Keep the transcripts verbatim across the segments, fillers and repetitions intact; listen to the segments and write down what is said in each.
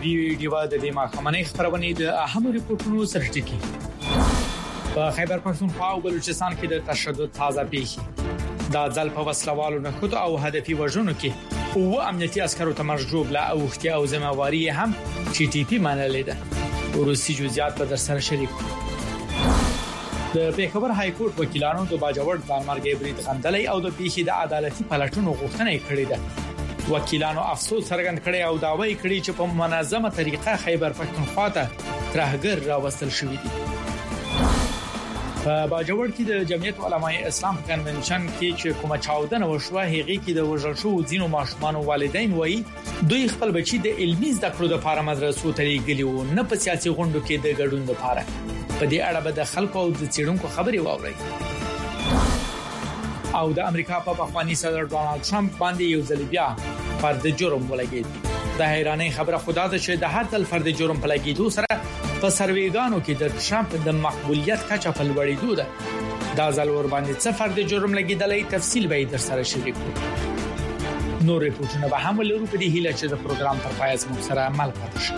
وی ډیوا د دې محکمې خبرونه د اهم ریپورتونو سرټکی په خیبر پښتونخوا او بلوچستان کې د تشدد تازه پیښې د ځل په وسلوالو نه خود او هدفي وژنو کې او امنیتي عسکرو ته مرجوب لا او اختیار او ذمہواری هم ټي ټي پی منلې ده ورسي جزئیات په در سره شریک د پیښور های کورټ وکیلانو د باجوړ د مرګ برید غندلې او د پیښې د عدالتي پلټونو غوښتنه کړې ده وکیلانو افسوس څرګند کړي او داوی کړي چې په منظمه طریقه خیبر پښتونخوا ته ترهګر راوستل شوې دي په باجوړ کې د جمعیت علماء اسلام کنونشن کې چې کومه چاودنه وشوه هغه کې د وژل شو ځینو ماشومان والدین وایي دوی خپل بچي د علمي زده کړو لپاره مدرسو ته لېږلي وو نه په سیاسي غونډو کې د ګډون لپاره په دې اړه به د خلکو او د چیرونکو خبري واوري او د امریکا په پخوانی صدر ډونالد ټرمپ باندې یو ځل بیا فرد جرم ولګید د حیرانۍ خبره خدا ده چې د هر ځل فرد جرم په لګیدو سره په سرویګانو کې د ټرمپ د مقبولیت کچه په لوړېدو ده دا ځل ور باندې څه فرد جرم لګیدلې تفصیل به در سره شریک کړو نور ریپورتونه به هم ولرو په دې هیله چې د پروګرام تر پایه زموږ سره عمل پاتې شي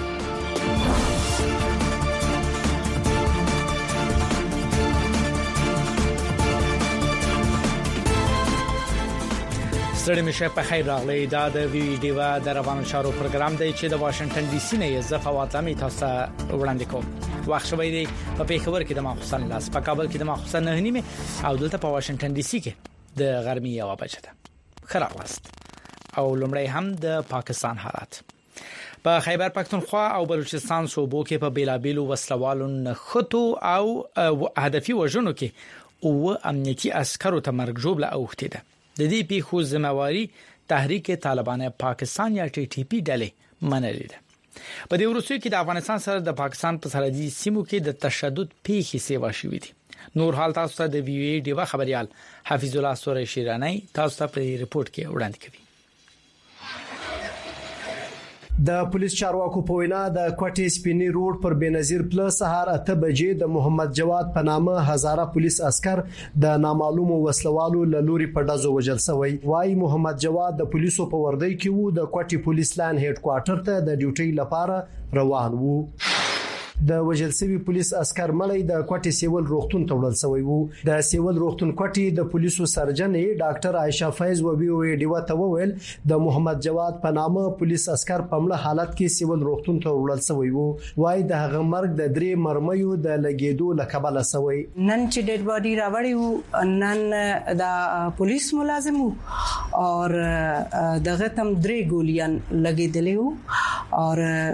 ستړي مشه په خیر راغلی دا د وی ډیوا د روانو چارو پروګرام دی چې د واشنگټن ډي سي نه زه فواطمه تاسو وړاندې کوم وخت شوی دی په پیښور کې د ماخصن لاس په کابل کې د ماخصن نه نیمه او دلته په واشنگټن ډي سي کې د غرمې یو بجه ده خراب واست او لومړی هم د پاکستان حالات په خیبر پښتونخوا او بلوچستان صوبو کې په بیلابیلو وسلوالو نخټو او هدفي وژنو کې او امنیتي عسکرو ته مرګ جوړه اوخته ده د دې پیښو ذمہواری تحریک طالبان پاکستان یا ټي ټي پی ډلې منلې ده په دې وروستیو کې د افغانستان سره د پاکستان په سرحدي سیمو کې د تشدد پیښې سیوا شوې دي نور حال تاسو ته د وی ای ډیوا خبريال حفیظ الله سوري شیرانی تاسو ته په ریپورت کې وړاندې کوي د پولیس چارواکو په وینا د کوټې سپینی روډ پر بنظیر پلس سهار اته بجې د محمد جواد په نامه هزاره پولیس عسكر د نامعلومو وسلوالو لوري په دازو وجل سوی وای محمد جواد د پولیسو په وردی کې وو د کوټې پولیس لاین هډ کوارټر ته د ډیوټي لپاره روان وو د وجل سوي پولیس عسكر ملي د کوټي سیول روغتون ته وړل شوی وو د سیول روغتون کوټي د پولیسو سرجن ډاکټر عائشہ فیض و بي او ډیوا ته وویل د محمد جواد په نامه پولیس عسكر په مړه حالت کې سیول روغتون ته وړل شوی وو وای د هغه مرګ د درې مرمیو د لګیدو لکبل شوی نن چې ډډ باډي راوړی وو نن د پولیس ملازم وو او دغه تم درې ګولیان لګیدلې وو او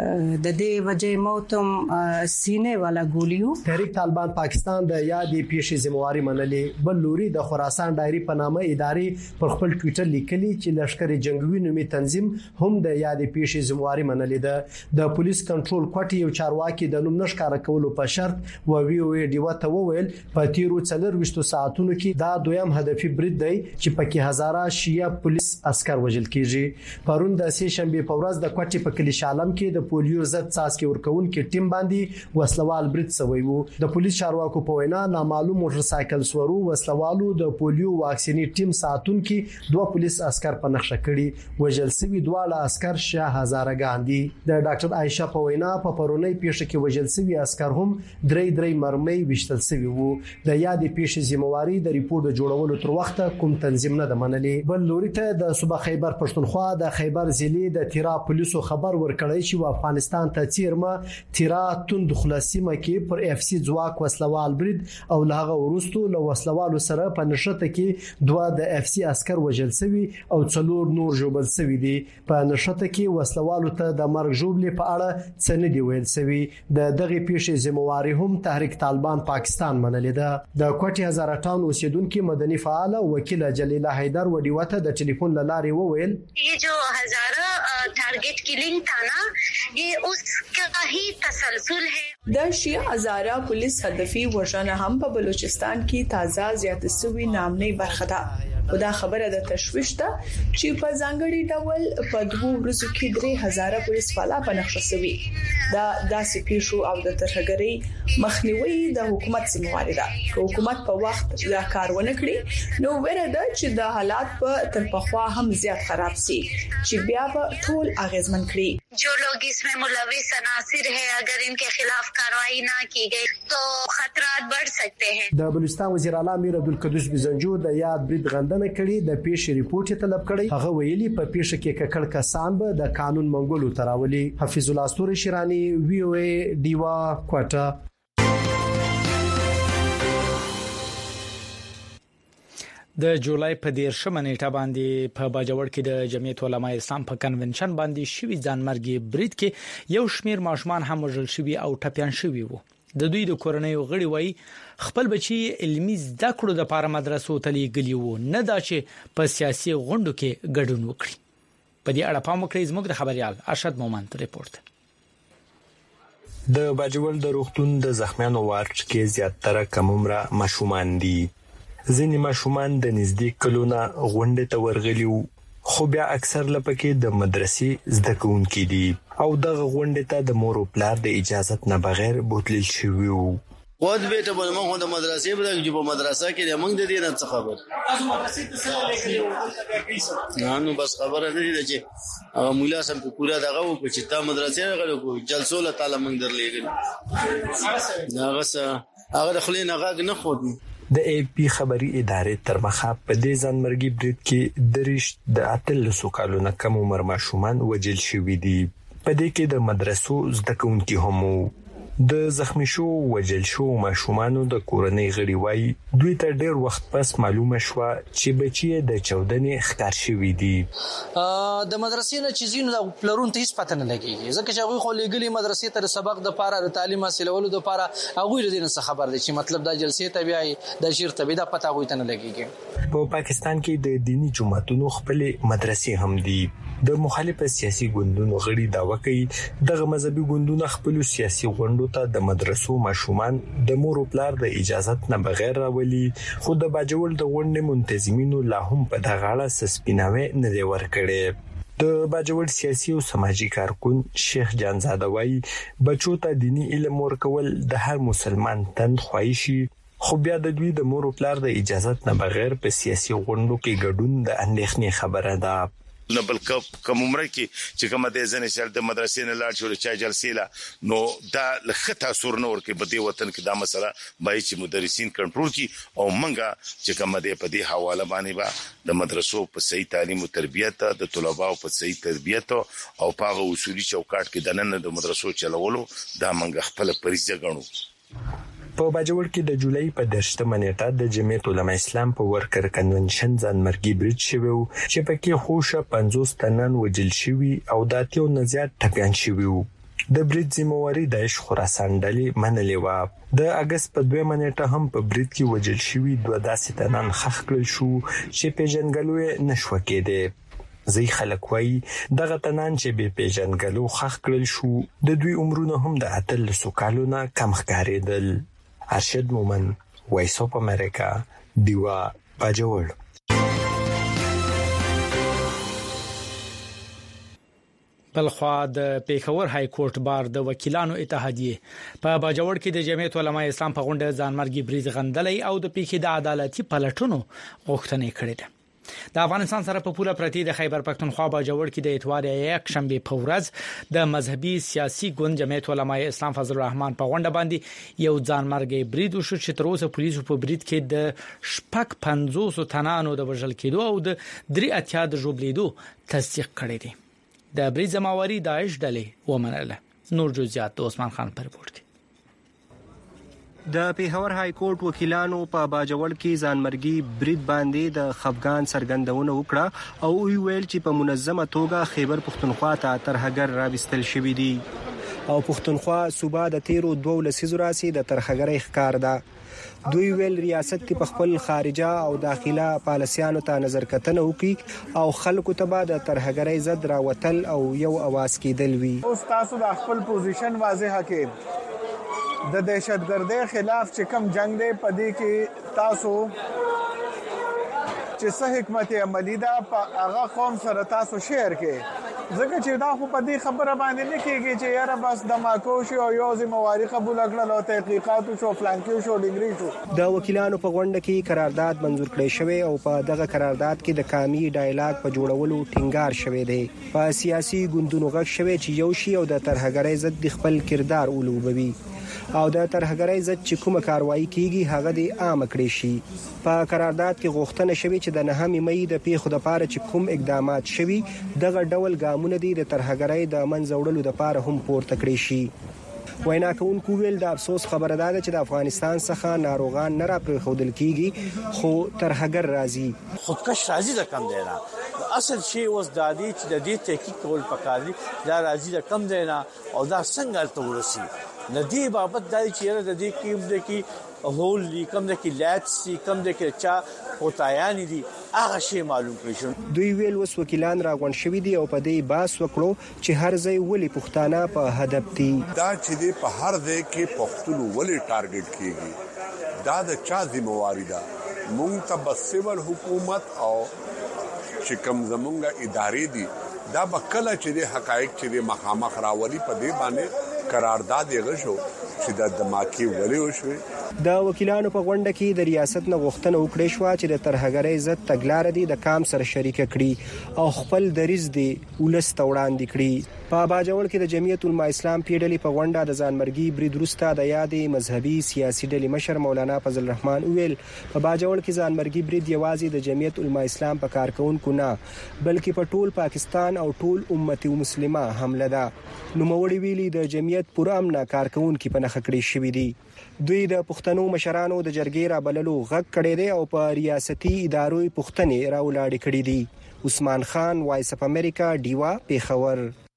د دې وجه موتم سینې والا ګولیو تحریک طالبان پاکستان د یادې پیښې ذمہواری منلې بل لوري د خراسان ډایری په نامه ادارې پر خپل ټوئیټر لیکلي چې لشکر جنگوي نومي تنظیم هم د یادې پیښې ذمہواری منلې ده د پولیس کنټرول کوټي یو چارواکي د نوم نشکاره کولو په شرط و وی او ډیوا ته وویل په تیرو څلور وشتو ساعتونو کې دا دویم هدفي برید دی چې پکې هزاره شیعه پولیس عسكر وژل کیږي پرون د سې شنبه په ورځ د کوټي په کلی شالم کې د پولیو ضد څاڅکي ورکون کې ټیم باندې وسلوال برید سوی وو د پولیس چارواکو په وینا نامعلوم موټر سایکل سورو وسلوالو د پولیو واکسینی ټیم ساتون کې دوه پولیس عسكر په نقشه کړي وجل سوي دواړه عسكر شاه هزاره ګاندي د ډاکټر عائشہ په وینا په پرونی پیښه کې وجل سوي عسكر هم درې درې مرمۍ وشتل سوي وو د یادې پیښې ذمہواری د ریپورت جوړولو تر وخته کوم تنظیم نه د منلې بل لوري ته د صوبه خیبر پښتونخوا د خیبر ضلع د تیرا پولیسو خبر ورکړی چې افغانستان ته چیرمه تیرا توند خلاصیمه کې پر اف سي ځواک وسلوال برید او لغه ورستو له وسلوالو سره په نشته کې دوه د اف سي عسكر وژل شوی او څلور نور جوړل شوی دي په نشته کې وسلوالو ته د مرګ جوړلې په اړه څه نه دی ویل شوی د دغه پیښې ذمہواری هم تحریک طالبان پاکستان منلې ده د کوټي هزاره ټاون اوسیدونکو مدني فعال وکیل جلیله حیدر وډیوته د ټلیفون لارې وویل ये जो हजारा target killing था ना ये उसका ही तसलसल है د شیعه هزاره پولیس هدفي وژنه هم په بلوچستان کې تازه زیات سوي نامنۍ برخه ده په دا خبره د تشويش ده چې په ځانګړي ډول په دوه ورځو کې درې هزار پولیس فعال په نقشه سوي دا داسې پیښو او د ترهګرۍ مخنیوي د حکومت ذمہواری ده که حکومت په وخت دا کار ونه کړي نو ویره ده چې د حالات په تر پخوا هم زیات خراب شي چې بیا به ټول اغیزمن کړي जो लोग इसमें मुलविस अनासिर है अगर इनके खिलाफ कार्रवाई ना की गई तो खतरात बढ़ सकते हैं। د بلوچستان وزیر اعلی امیر عبدالقدوس بزنجو د یاد برید غندنه کړي د پیښې ریپورت طلب کړي. هغه ویلي په پیښه کې ککړ کسان به د قانون منګولو تراولي. حفیظ الله استوري شیرانی وی او ای دیوا کوټه. د جولای په دیرشمه نیټه باندې په باجوړ کې د جمعیت علماء اسلام په کنونشن باندې شوی ځانمرګي برید کې یو شمیر ماشومان هم وژل شوی او ټپيان شوی وو. د دوی د کورنۍ غړي وای خپل بچي علمي زده کړو د لپاره مدرسو ته لیږلي وو، نه دا چې په سیاسي غونډو کې ګډون وکړي. په دې اړه پام وکړئ زموږ د خبريال ارشد مومند ریپورت. د باجوړ د روغتون د زخمیانو وارډ کې زیاتره کم عمره ماشومان دي. ځینې ماشومان د نږدې کلونه غونډې ته ورغلي وو، خو بیا اکثر لپاره د مدرسې زده کوونکي دي او دغه غونډې ته د مور او پلار د اجازه نه بغیر بوتلل شوی وو. ود بیٹه بل موږ د مدرسې په دغه په مدرسه کې د موږ د دې نه څه خبر تاسو مدرسې ته څه لګیږي؟ نه نو بس خبره نه دي چې هغه مولا سم په پورا دغه و چې تا مدرسې غلو کو جلسو له تعالی موږ درلېږي. هغه څه هغه خلې نه غاګ نه خود. د ای پی خبري ادارې تر مخه په دې ځانمرګي برید کې درش د اتلسو کالونو کم عمر ماشومان وجل شوی دي. په دې کې د مدرسو زده کوونکي هم د زخمی شو وجل شو ماشومانو د کورنۍ غړي وای دوی ته ډېر وخت پس معلومه شو چې بچي د چودنې ښکار شوی دي. د مدرسې نه چې زینو د پلرون ته هیڅ پته نه لګیږي ځکه چې هغه خو لګلي مدرسې ته سبق د پاره د تعلیم حاصلولو د پاره هغه د دې څه خبر دي چې مطلب د جلسې ته بیاي د شیر ته بیا پته هغه ته نه لګیږي. په پاکستان کې د دینی جماعتونو خپل مدرسې هم دي. د مخالف سیاسي ګوندونو غړي داوا کوي دغه مذهبي ګوندونه خپل سیاسي غونډو ته د مدرسو ماشومان د مور او پلار د اجازه نه بغیر راولي، خو د باجوړ د غونډې منتظمینو لا هم په دغه اړه سسپیناوي نه دی ورکړي. د باجوړ سیاسي او سماجی کارکون شیخ جانزاده وایي بچو ته دینی علم ورکول د هر مسلمان تند خوایشي، خو بیا د دوی د مور او پلار د اجازه نه بغیر په سیاسي غونډو کې ګډون د اندېښنې خبره ده. نو بل کوم عمره کې چې کومه د ځنې شل د مدرسې نه لاړ شو چې جلسې لا نو دا لخته سور نور کې په دې وطن کې دا مسله بای چې مدرسین کنټرول کی او منګه چې کومه د په دې حواله باندې با د مدرسو په صحیح تعلیم او تربیت د طلباو په صحیح تربیت او په اصولي چوکاټ کې د نن د مدرسو چلولو دا منګه خپل پریزه غنو. په باجوړ کې د جولای په دشتمه نیټه د جمعیت علماء اسلام په ورکر کنونشن ځانمرګي برید شوی چې پکې خوشه پنځوس تنن وجل شوی او داتیو نزيات ټپيان شوی وو. د برید ذمہواری د خراسان ډلې منلې و. د اگست په دویمه نیټه هم په برید کې وجل شوی دوه داسې تنن خخ کړل شو چې پیژنګلوي نشو کېده. زی خلک وای دغه تنان چې به پیژنګلو خخ کړل شو د دوی عمرونه هم د اتل سوکالونه کم ښکارېدل. ارشد مومن وایس اف امریکا دیوا باجوړ. بلخوا د پیښور های کورټ بار د وکیلانو اتحادیه په باجوړ کې د جمعیت علماء اسلام په غونډه ځانمرګي برید غندلې او د پیښې د عدالتي پلټونو غوښتنه کړې ده. د افغانستان سره په پوره پرتی د خیبر پښتونخوا باجوړ کې د اتوار یک شنبه په ورځ د مذهبي سیاسي ګوند جمعیت علماء اسلام فضل الرحمن په غونډه باندې یو ځانمرګي برید وشو چې تر اوسه پولیسو په برید کې د شپږ پنځوس تنانو د وژل کېدو او د درې اتیا د جوړلیدو تصدیق کړی دی. د برید ذمہواری داعش ډلې ومنله. نور جزئیات د عثمان خان پر رپورت کې. د پیښور های کورټ وکیلانو په باجوړ کې ځانمرګي برید باندې د خفګان سرګندونه وکړه او ویل چې په منظمه توګه خیبر پښتونخوا ته ترهګر راوستل شوې دي او پښتونخوا صوبه د تیرو دوه لسیزو راسي د ترهګرۍ ښکار ده. دوی ویل ریاست په خپل خارجه او داخله پالیسیانو ته نظر کتنه وکړي او خلکو ته به د ترهګرۍ ضد راوتل او یو اواز کېدل وي. اوس تاسو د خپل پوزیشن واضحه کې د دهشتګردۍ خلاف چې کوم جنگ دی په دې کې تاسو چې څه حکمت عملی ده په هغه قوم سره تاسو شیر کې ځکه چې دا خو په دې خبره باندې نه کېږي چې یاره بس دماکو شو او یو ذمہواری قبول کړل او تحقیقات شو فلانکیو شو ډیګری شو. د وکیلانو په غونډه کې قرارداد منزور کړی شوی او په دغه قرارداد کې د کامی ډایلاګ په جوړولو ټینګار شوی دی. په سیاسي ګوندونو غږ شوی چې یو شی او د ترهګرۍ ضد خپل کردار ولوبوي او د ترهګرۍ ضد چې کومه کاروایی کیږي هغه د عام کړی شي. په قرارداد کې غوښتنه شوی چې د نهمې مې د پیښو لپاره چې کوم اقدامات شوي دغه ډول ګامونه دي د ترهګرۍ د منځوړلو لپاره هم پورته کړی شي. وینا کوونکو ویل د افسوس خبره ده چې د افغانستان څخه ناروغان نه را پرېښودل کیږي خو ترهګر راځي. خودکش راځي د کم دی نه اصل شی اوس د دې چې د دې تحقیق کول پکاري دا راځي د کم دی نه او دا څنګه ته ورسي ندی بابت دای چې د دې کې د کې هول لی کم د کې لات سی کم د کې چا پوتایان دي هغه شی معلوم کړی شو. دوی ویل وس وکیلان راغون شوی دي او په دې باس وکړو چې هر ځای ولې پښتانه په هدف دي. دا چې دې په هر ځای کې پښتون ولې ټارګټ کیږي دا د چا ذمہواری ده. مونږ ته بس سیول حکومت او چې کوم زمونږه ادارې دي دا بکله چې د حقایق چې د مخامخ راولي په دې باندې قرارداد یې غشو چې د دماکي ولې وشوي. د وکیلانو په غونډه کې د ریاست نه غوښتنه وکړې شو چې د ترهګرۍ ضد تګلارې دي د کام سره شریک کړي او خپل دریز دي ولست وړاندې کړي. په باجوړ کې د جمعیت العلماء اسلام پیډلې په غونډه د ځانمرګي برید وروسته د یادې مذهبي سیاسي ډلې مشر مولانا فضل الرحمن ویل په باجوړ کې ځانمرګي برید یوازې د جمعیت العلماء اسلام په کارکونکو نه بلکې په ټول پاکستان او ټول امت مسلمه حمله ده. نو موړي ویلي د جمعیت پر امن کارکونکو په نخ کړی شوې دي. دوی د پښتنو مشرانو د جرګې را بللو غږ کړی دی او په ریاستي ادارو پښتنې راولاړې کړې دي. عثمان خان وایس اف امریکا ډیوا پیښور.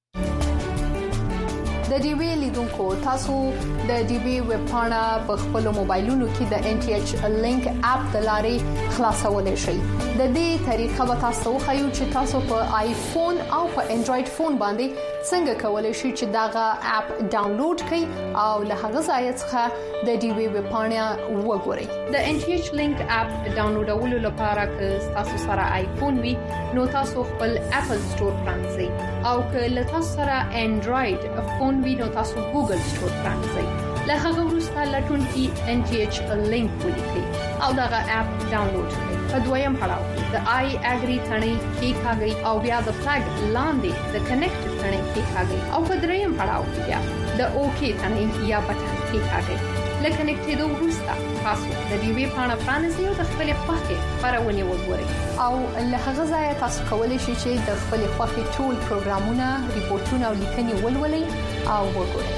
د ډي وی لیدونکو تاسو د ډي وی ویب پاڼه په خپل موبایلونو کې د ان ټي ایچ لینک اپ د لارې خلاصولای شئ. د دې طریقه به تاسو خو چې تاسو په آیفون او په انډراید فون باندې څنګه کولای شئ چې داغه اپ ډاونلوډ کړئ او له هغه ځای څخه د ډي وی ویب پاڼه وګورئ. د ان ټي ایچ لینک اپ ډاونلوډولو لپاره که تاسو سره آیفون وي نو تاسو خپل اپل سٹور پرانځئ او که له تاسو سره انډراید فون وي نو تاسو ګوګل سٹور پرانځئ. له هغه وروسته لټون کې ان ټي ایچ لینک ولیکئ او داغه اپ ډاونلوډ کړئ. په دویم پړاو د آی اګری ثنې کې ښاګي او بیا د فلګ لاندې د کنیکټ ثنې کې ښاګي او په دریم پړاو بیا د اوکی ثنې یا بټن کې ښاګي. لکه کنیکټېدو وروسته تاسو د ډي وی پاڼه پرانیزئ او د خپل خوښې خبرونه وګورئ او له هغه ځای تاسو کولی شئ چې د خپل خوښې ټول پروګرامونه ریپورتونه او لیکنې ولولئ او وګورئ.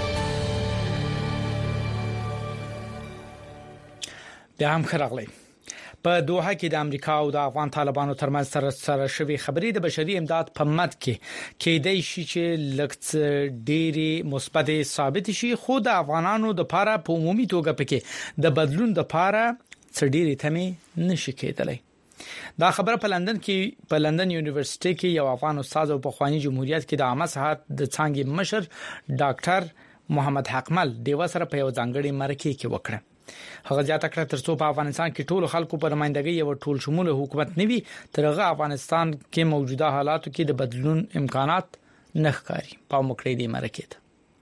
بیا هم خراغلی په دوحه کې د امریکا او د افغان طالبانو ترمنځ سره سره شوی خبرې د بشري امداد په مد کې کېدای شي چې لکه ډېری مثبت ثابت شي خو د افغانانو د لپاره په عمومي توګه پکې د بدلون د لپاره څډيري تمه نشي کېدلی. دا خبره په لندن کې په لندن یونیورسيټي کې یو افغان استاد او په خواني جمهوریت کې د عامه صحت د څانګې مشر ډاکټر محمد حقمل دیو سره په یو ځانګړي مرکه کې وکړه. هغه ځاته کړه ترڅو په افغانستان کې ټول خلکو پر نمائندګي یو ټول شموله حکومت نوي ترغه افغانستان کې موجوده حالاتو کې د بدلون امکانات نه ښکاري. په مکړې دي مرکه ته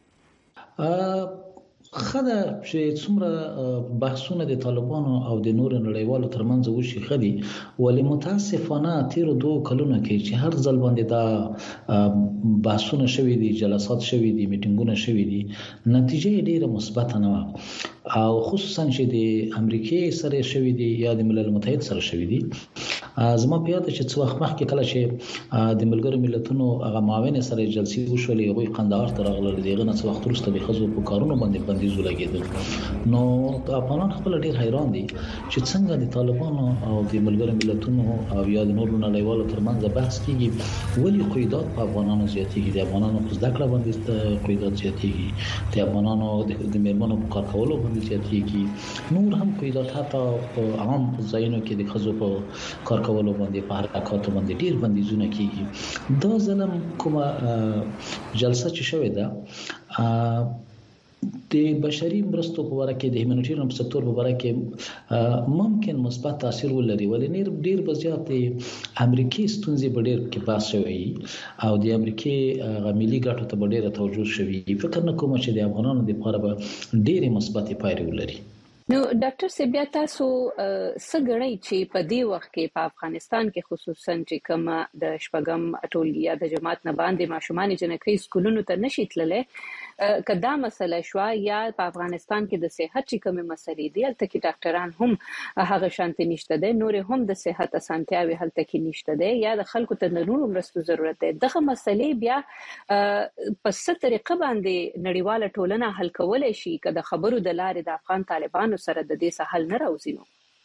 خدای چې څومره بحثونه د طالبانو او د نور نړیوالو ترمنځ وشي خدي ولې متاسفانه تیر دوه کلونو کې چې هر ځل باندې دا بحثونه شوي دي جلسات شوي دي میټینګونه شوي دي نتیجه ډیره مثبت نه و او خصوصا چې د امریکای سره شوي دي یا د ملل متحد سره شوي دي. زما په یاد چې څو وخت مخکې کله چې د ملګرو ملتونو هغه معاون سره جلسې وشولې هغه قندهار ته راغله دغه نه څو وخت وروسته د خزو په کارونو باندې بندیز ولګېدل. نو افغانان خپل ډیر حیران دي چې څنګه د طالبانو او د ملګرو ملتونو او یا د نورو نړیوالو ترمنځ بحث کیږي ولې قیودات په افغانانو زیاتېږي. د افغانانو په زده کړه باندې قیودات زیاتېږي، د افغانانو د میرمنو په کار کولو باندې زیاتېږي، نور هم قیودات حتی عام ځایونو کې د خزو په کار کولو باندې په حرکاتو باندې ډیر بندیزونه کیږي. دا ځلم کومه جلسه چې شوې ده د بشري مرستو په اړه کې د هیومانیټیرین سکتور په اړه کې ممکن مثبت تاثیر ولري ولې ډیر بزیات امریکای ستونزې په ډیر کې پاس شوی او د امریکای غملي ګټو ته ډیره توجه شوی فکر نه کوم چې د افغانانو لپاره به ډیره مثبت پایله ولري. نو ډاکټر سیبیا تاسو سګړی چې په دې وخت کې په افغانستان کې خصوصا چې کوم د شپږم ټولګي یا د جماعت نه باندې ماشومان جنکۍ سکولونو ته نشي تللی کدا مسله شو یا په افغانستان کې د صحت چې کومه مسلې دي هلته کې ډاکټران هم هغه شانتي نشته دي نور هم د صحت اسانتیاوي هلته کې نشته دي یا د خلکو ته نورو مرستو ضرورت ده دغه مسلې بیا په ست طریقه باندې نړیواله ټولنه حل کولای شي کله خبرو د لارې د افغان طالبانو سره د دې سهل نه راوځي.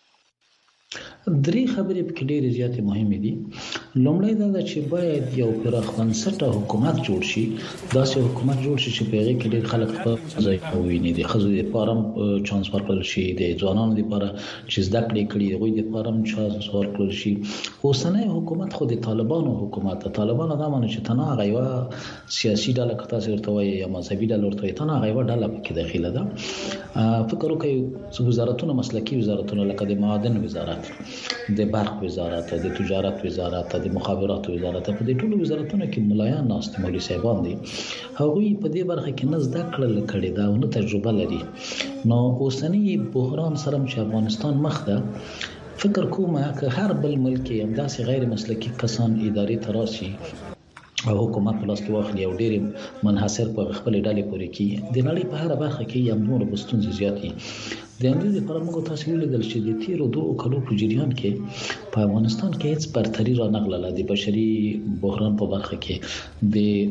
درې خبرې په کې ډېرې زیاتې مهمې دي. لومړی دا ده چې باید یو پراخ بنسټه حکومت جوړ شي داسې حکومت جوړ شي چې په هغه کې ډېر خلک خپل ځای وویني د ښځو لپاره چانس ورکړل شي د ځوانانو لپاره چې زده کړې کړي هغوی لپاره چانس ورکړل شي. اوسنی حکومت خو د طالبانو حکومت د طالبانو دا معنی چې تنها غیوا سیاسي ډله کتا سره وایي یا مذهبي ډله ورته تنها غیوا ډله پکې داخله ده. فکر وکړئ وزارتونه مسلکي وزارتونه لکه د معادن وزارت د برق وزارت د تجارت وزارت د مخابرات وزارت په دې ټولو وزارتونو کې ملایان ناست مولوی صاحبان دي هغوی په دې برخه کې نه زده کړل کړي دا او نه تجربه لري. نو اوسنی بحران سره چې افغانستان مخ ده فکر کوم چې هر بل ملک هم داسې غیر مسلکي کسان ادارې تراسي او حکومت په لاس کې واخلي او ډېر منحصر په خپل ډلې پورې کې د نړۍ په هر برخه کې یم نور بستونځ زیاتی د انګلیس لپاره موږ تاسو ویل چې د تیرو دوه کلو په جریان کې په افغانستان کې هیڅ برتري را نغله د بشري بحران په برخه کې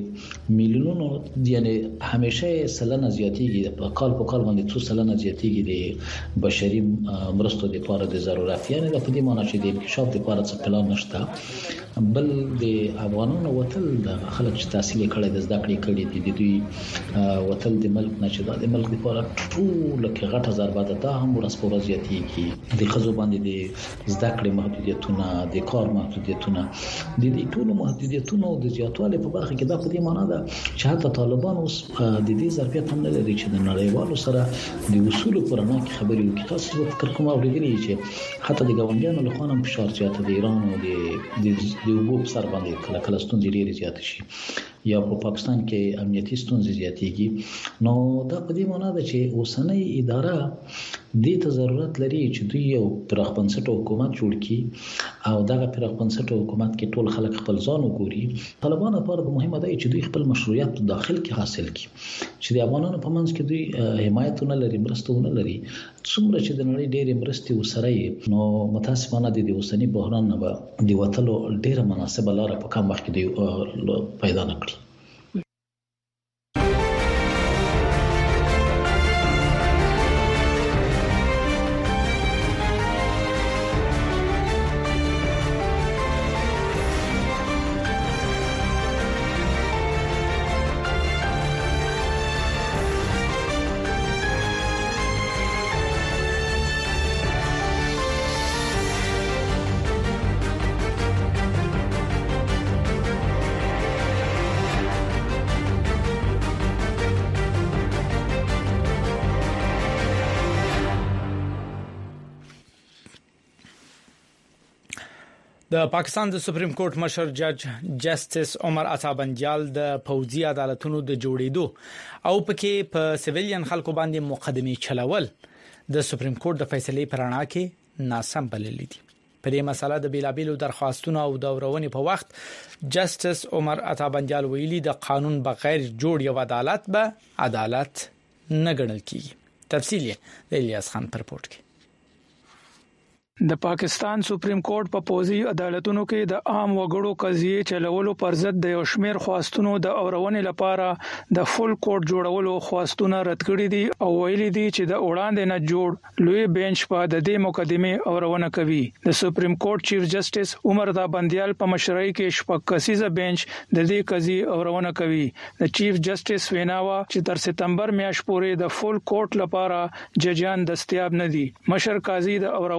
د میلیونونو یعنی همیشه سلنه زیاتیږي په کال په کال باندې څو سلنه زیاتیږي د بشري مرستو لپاره د ضرورت یعنی د پدې معنی چې د انکشاف لپاره څه پلان نشته بل د افغانانو وتل د خلک چې تحصیل کړي د زده کړې کړي دي د دوی وتل د ملک نشي د ملک لپاره ټول کې غټ هزار بعد دا هم ورځ په ورځ زیاتېږي د ښځو باندې د زده کړې محدودیتونه د کار محدودیتونه د دې ټولو محدودیتونو د زیاتوالي په برخه کې دا په دې معنی ده چې حتی طالبان اوس د دې ظرفیت هم نه لري چې د نړیوالو سره د اصولو پر رڼا کې خبرې وکړي. تاسو فکر کوم اورېدلی چې حتی د ګاونډیانو له خوا هم فشار زیات د ایران او د د اوبو په سر باندې کله کله ستونزې ډېرې زیاتې شي یا په پاکستان کې امنیتي ستونزې زیاتېږي. نو دا په دې معنی ده چې اوسنۍ اداره دې ته ضرورت لري چې دوی یو پراخ بنسټه حکومت جوړ کړي او دغه پراخ بنسټه حکومت کې ټول خلک خپل ځان وګوري. طالبانو لپاره مهمه ده چې دوی خپل مشروعیت په داخل کې حاصل کړي چې د افغانانو په منځ کې دوی حمایت نه لري مرسته نه لري څومره چې د نړۍ ډېرې مرستې وسره نو متاسفانه د اوسنی بحران نه به د وټلو ډېره مناسبه لار په کم وخت کې دی پیدا نه کړي. د پاکستان د سپریم کورټ مشر جج جسټس عمر عطا بنجال د پوځي عدالتونو د جوړېدو او پکې په سیویلین خلکو باندې مقدمه چلول د سپریم کورټ د فیصلې پرانا کې ناسم بللي دي. په دې مسله د بیلابیلو درخواستونو او دورونې په وخت جسټس عمر عطا بنجال ویلي د قانون بغیر جوړ یو عدالت به عدالت نه ګڼل کیږي. تفصیل یې د الیاس خان پر رپورت کې. د پاکستان سپریم کورټ په پوځي عدالتونو کې د عام وګړو قضیې چلولو پر ضد د یو شمېر خواستونو د اورونې لپاره د فول کورټ جوړولو خواستونه رد کړي دي او ویلي دي چې د وړاندې نه جوړ لوی بنچ په د دې مقدمه اورونه کوي. د سپریم کورټ چیف جسټس عمر عطا بنجال په مشرۍ کې شپږ کسیزه بنچ د دې قضیې اورونه کوي. د چیف جسټس ویناوا چې تر سپتمبر میاشتې پورې د فول کورټ لپاره ججان دستیاب نه دي. مشر قاضي د اورونې په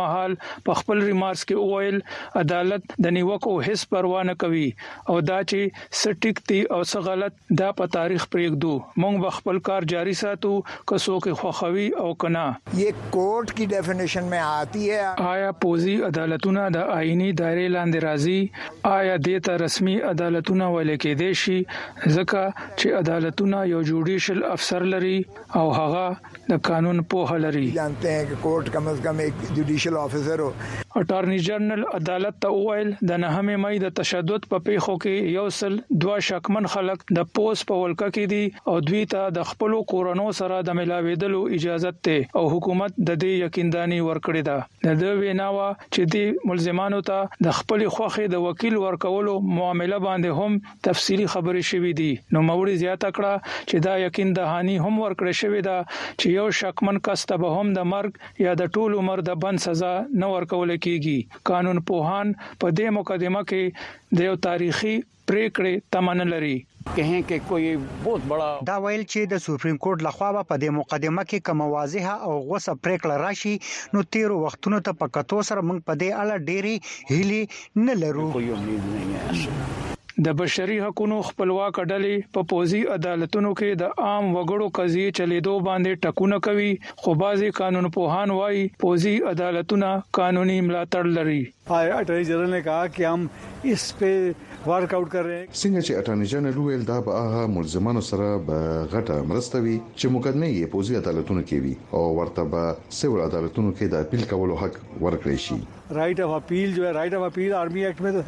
مهال په خپل ریمارکس کې وویل عدالت د نیوکو هیڅ پروا نه کوي او دا چې سټیک دي او څه غلط دا په تاریخ پرېږدو موږ به خپل کار جاری ساتو که څوک خوښوي او کنا یہ کورٹ کی ڈیفینیشن میں آتی ہے آیا پوزي عدالتونه د آئینی دایره لاندې راځي آیا د ته رسمي عدالتونه ولې کېدې شي ځکه چې عدالتونه یو جوډیشل افسر لري او هغه د قانون په لري جانتے ہیں کہ کورٹ کم از کم ایک جوډیشل افسر ہو اټارنی جنرال عدالت ته وویل د نهمه مې د تشدد په پیښو کې یو سل دوه شکمن خلک د پوس په ولکه کې دي او دوی ته د خپل کورونو سره د ملاویدلو اجازه ته او حکومت د دې یقیندانی ورکړی ده د دوی ویناوه چې د ملزمانو ته د خپل خوخه د وکیل ورکولو معاملې باندې هم تفصیلی خبرې شوې دي نو موري زیاته کړه چې دا یقین دهانی هم ورکړی شوی ده چې یو شکمن کس ته به هم د مرګ یا د ټول عمر د بند سزا نه ورکول کیږي قانون پوهان په دې مقدمه کې د یو تاریخي پریکړې تمن لري کہیں کہ کوئی بہت بڑا دا ویل چې د سپریم کورټ لخوا په دې مقدمه کې کوم واضحه او غوسه پریکړه راشي نو تیرو وختونو ته په کتو سره موږ په دې اړه ډېری هیلي نه لرو کوئی امید نه ہے د بشري حقوقو خپلواک ډلې په پوزي عدالتونو کې د عام وګړو قضیې چلیدو باندې ټکونه کوي خو بعضي قانون پوهان وايي پوزي عدالتونه قانوني ملاتړ لري اټارنی جنرل نے کہا کہ ہم اس پہ ورک آؤٹ کر رہے ہیں څنګه چې اټارنی جنرال ویل دا به هغه ملزمانو سره به غټه مرسته وي چې مقدمه یې پوزي عدالتونو کې وي او ورته به سیول عدالتونو کې د اپیل کولو حق ورکړي شي رائٹ اف اپیل جو ہے رائٹ اف اپیل آرمی ایکٹ میں تو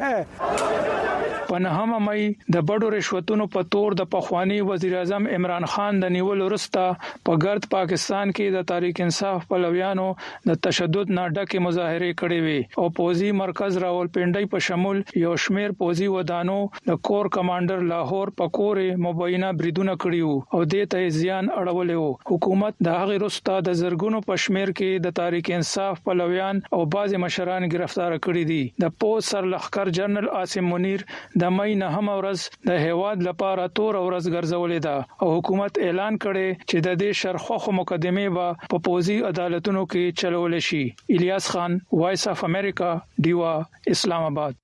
ہے په نهمه مې د بډو رشوتونو په تور د پخوانی وزیر اعظم عمران خان د نیول وروسته په ګرد پاکستان کې د تحریک انصاف پلویانو د تشدد نه ډکه مظاهره کړې وي او پوزي مرکز راولپنډي په شمول یو شمیر پوزي ودانو د کور کمانډر لاهور پکورې مبینه بریدونه کړیو او د ته زیان اړولې حکومت د هغه وروسته د زرګونو پښمیر کې د تحریک انصاف پلویان او بعض مشران گرفتار کړي دي د پوز سر لخر جنرال عاصم منیر د مې نه هم ورځ د هیواد لپاره تور ورځ ګرځولې ده او حکومت اعلان کړي چې د دې شرخوخو مقدمه به په پوزي عدالتونو کې چلول شي الیاس خان وایس اف امریکا دیوا اسلام آباد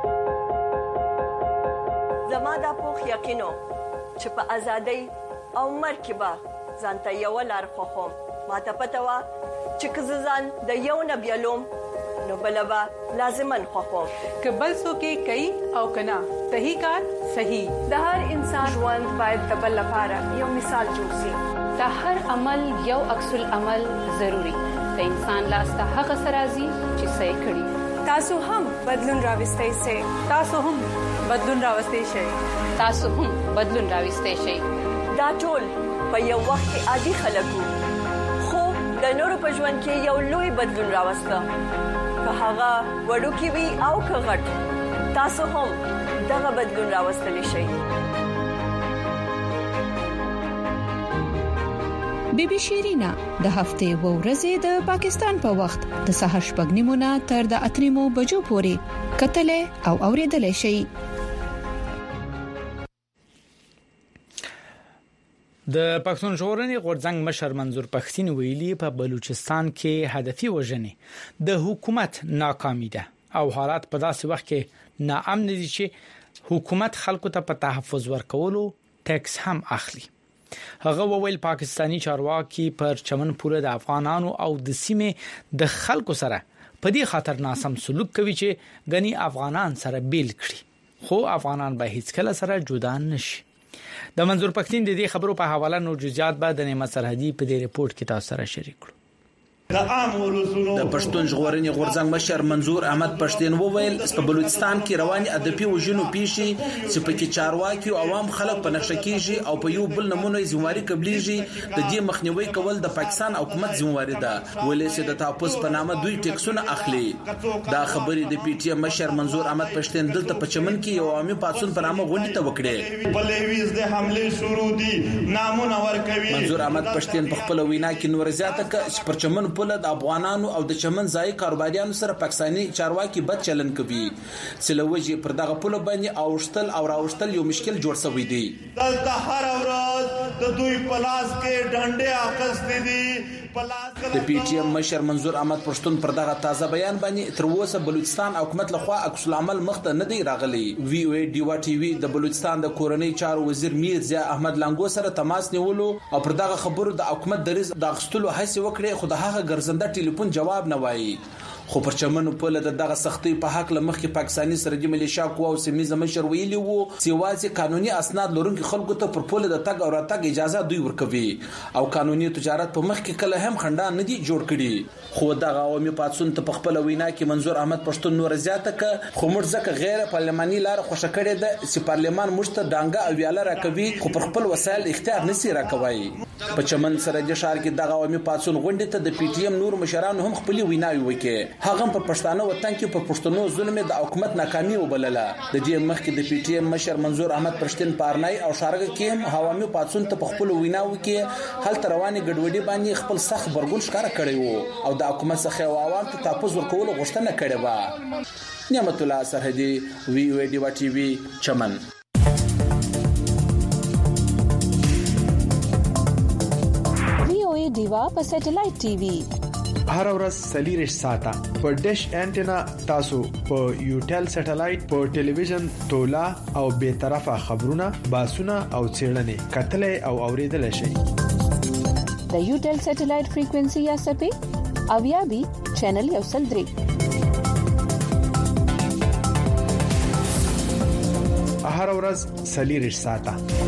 زما د پوخ یقینو چې په ازادۍ او مرکبه ځانته یو لار خوخم ماته پته وا چې کززان د یو نبیلوم نو بلبا لازمن خوخو که بل سو کې کوي او کنا صحیح کار صحیح د هر انسان ژوند باید د بل لپاره یو مثال جوړ شي د هر عمل یو عکس العمل ضروری د انسان لاس ته هغه سرازي چې صحیح کړي تاسو هم بدلون راوستئ سي تاسو هم بدلون راوستئ شي تاسو هم بدلون راوستئ شي دا ټول په یو وخت کې عادي خلکو خو د نورو په ژوند کې یو لوی بدلون راوسته که هغه وړو کې وي او که غټ تاسو هم دغه بدلون راوستلی شئ بيبي شيرينا د هفته و ورځې د پاکستان په وخت د سهار شپږ نیمو تر د اتریمو بجو پورې کتلې او اوریدلې شي د پښتون ژغورنې غورځنګ مشر منظور پښتين ویلي په بلوچستان کې هدفي وژنې د حکومت ناکامي ده او حالات په داسې وخت کې ناامن دي چې حکومت خلکو ته په تحفظ ورکولو ټیکس هم اخلي هغه وویل پاکستانی چارواکي پر چمن پوره د افغانانو او د سیمې د خلکو سره په دې خاطر ناسم سلوک کوي چې غني افغانان سره بیل کړي خو افغانان به هیڅ کله سره جدا نشي د منظور پښتين د دې خبرو په حواله نور جزئیات بعد د نعمت سرحدي په دې ریپورت کې تاسو سره شریک کړو د پښتون ژغورنې غورځنګ مشر منظور احمد پښتين وویل په بلوچستان کې رواني ادبي وژنو پیښې چې په کې چارواکي او عوام خلک په نقشه کېږي او په یو بل نمونه ځواري قبليږي د دې مخنیوي کول د پاکستان حکومت ځواري ده ولې چې د تحفظ په نامه دوی ټیکسونه اخلي دا خبرې د پی ټی ایم مشر منظور احمد پښتين دلته په چمن کې یو عامي پاتون په نامه غونډه ته وکړه په لويز د حمله شروع دي نامونه ورکوي منظور احمد پښتين په خپل وینا کې نور زیاته ک پر چمن په د افغانانو او د چمن ځای کاروباریانو سره پاکستاني چارواکي بد چلن کوي سلوجي پر دغه پلو باندې اوشتل او راوشتل یو مشکل جوړ شوی دی دلته هر ورځ د دوی پلاس کې ډنډه اخستې دي پلاس د پی ټی ایم مشر منظور احمد پښتون پر دغه تازه بیان باندې تر اوسه بلوچستان حکومت لخوا عکس العمل مخته نه دی راغلی. وی او ای ډیوا ټي وی د بلوچستان د کورنۍ چارو وزیر میرزا احمد لانګو سره تماس نیولو او پر دغه خبرو د حکومت دریز د اغستلو هڅه وکړه، خو د هغه ګرځنده ټلیفون جواب نه وایي. خو پر چمنو په لده دغه سختي په حق لمخ کې پاکستاني سرجي ملیشیا قوا او سیمه مشر ویلي وو چې واسي قانوني اسناد لرونکي خلکو ته پر پوله د تګ او راتګ اجازه دوی ورکوي او قانوني تجارت په مخ کې کله هم خندان نه دي جوړ کړي. خو دغه عوامي پاتسون ته په خپل وینا کې منظور احمد پښتون نور زیاته ک خو موږ ځکه غیر پارلماني لار خوشا کړي ده چې پارلمان موږ ته ډانګه او ویاله راکوي خو پر خپل وسایل اختیار نسی راکوي. په چمن سره د شهر کې دغه عوامي پاتسون غونډه ته د پی ټی ایم نور مشران هم خپل ویناوي وکړي. هغه په پښتانه وطن کې په پښتنو ظلم د حکومت ناکامي وبلله. د دې مخ کې د پی ټی ایم مشر منظور احمد پښتون پارنای او شارګه کې هم عوامي پاتسون ته په خپل ویناوي کې حل ترواني ګډوډي باندې خپل سخت برګون ښکارا کړی وو او د حکومت څخه او عوام ته تاسو ورکول غوښتنه کړې و. نعمت الله سرحدي وی او ای ډیوا ټي وی چمن. دیوا په سټلایټ ټي وي هر ورځ سلیریش ساته په ډیش انټینا تاسو په یوټل سټلایټ په ټلویزیون تولا او به طرفه خبرونه باسونه او چیرنې کتلې او اوریدل شي. د یوټل سټلایټ فریکوئنسي یا سپې او یا بي چینل یو سل درې هر ورځ سلیریش ساته.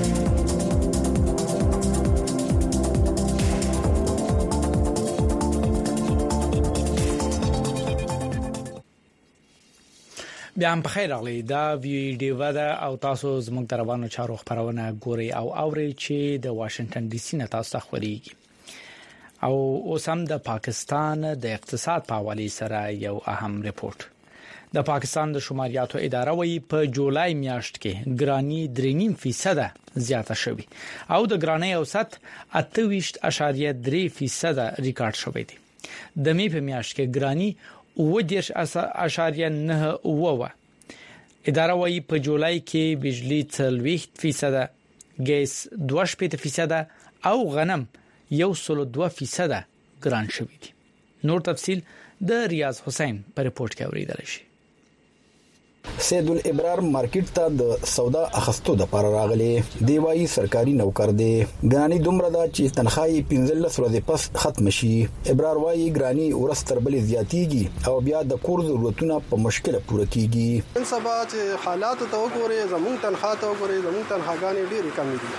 بیا هم بخیر راغلی. دا ویډیو ده او تاسو زموږ د روانو چارو خبرونه ګوري او اوري چې د واشنگټن ډي سي نه تاسو خبريږي او اوس هم د پاکستان د اقتصاد په حواله سره یو اهم ریپورت. د پاکستان د شماریاتو اداره وایي په جولای میاشت کې ګرانی درې نیم فیصد زیاته شوې او د ګرانی اوسط اته ویشت اعشاریه درې فیصد ریکارډ شوې دي. د می په میاشت کې ګرانی اوه دیرش اعشاریه نه اوه. اداره وايي په جولای کې بجلی څلوېښت فیصد، ګیس دوه شپېته فیصد او غنم یو سل دوه فیصد ګران شوی دي. نور تفصيل د ریاض حسین په ریپورت کې اوریدل شي. سید الابرار مارکیټ ته د سودا اخستو د پر راغلي دی وایي سرکاري نوکر دی. ګرانی دومره دا چې تنخواهي پنځلس ورځې پس ختم شي. ابرار وایي ګرانی ورستر بلې زیاتیږي او بیا د کور ضرورتونه په مشکل پوره کیږي. نن سبا چې حالات ته وګوري زموږ تنخواه ته وګوري زموږ تنخواګانې ډېرې کمې دي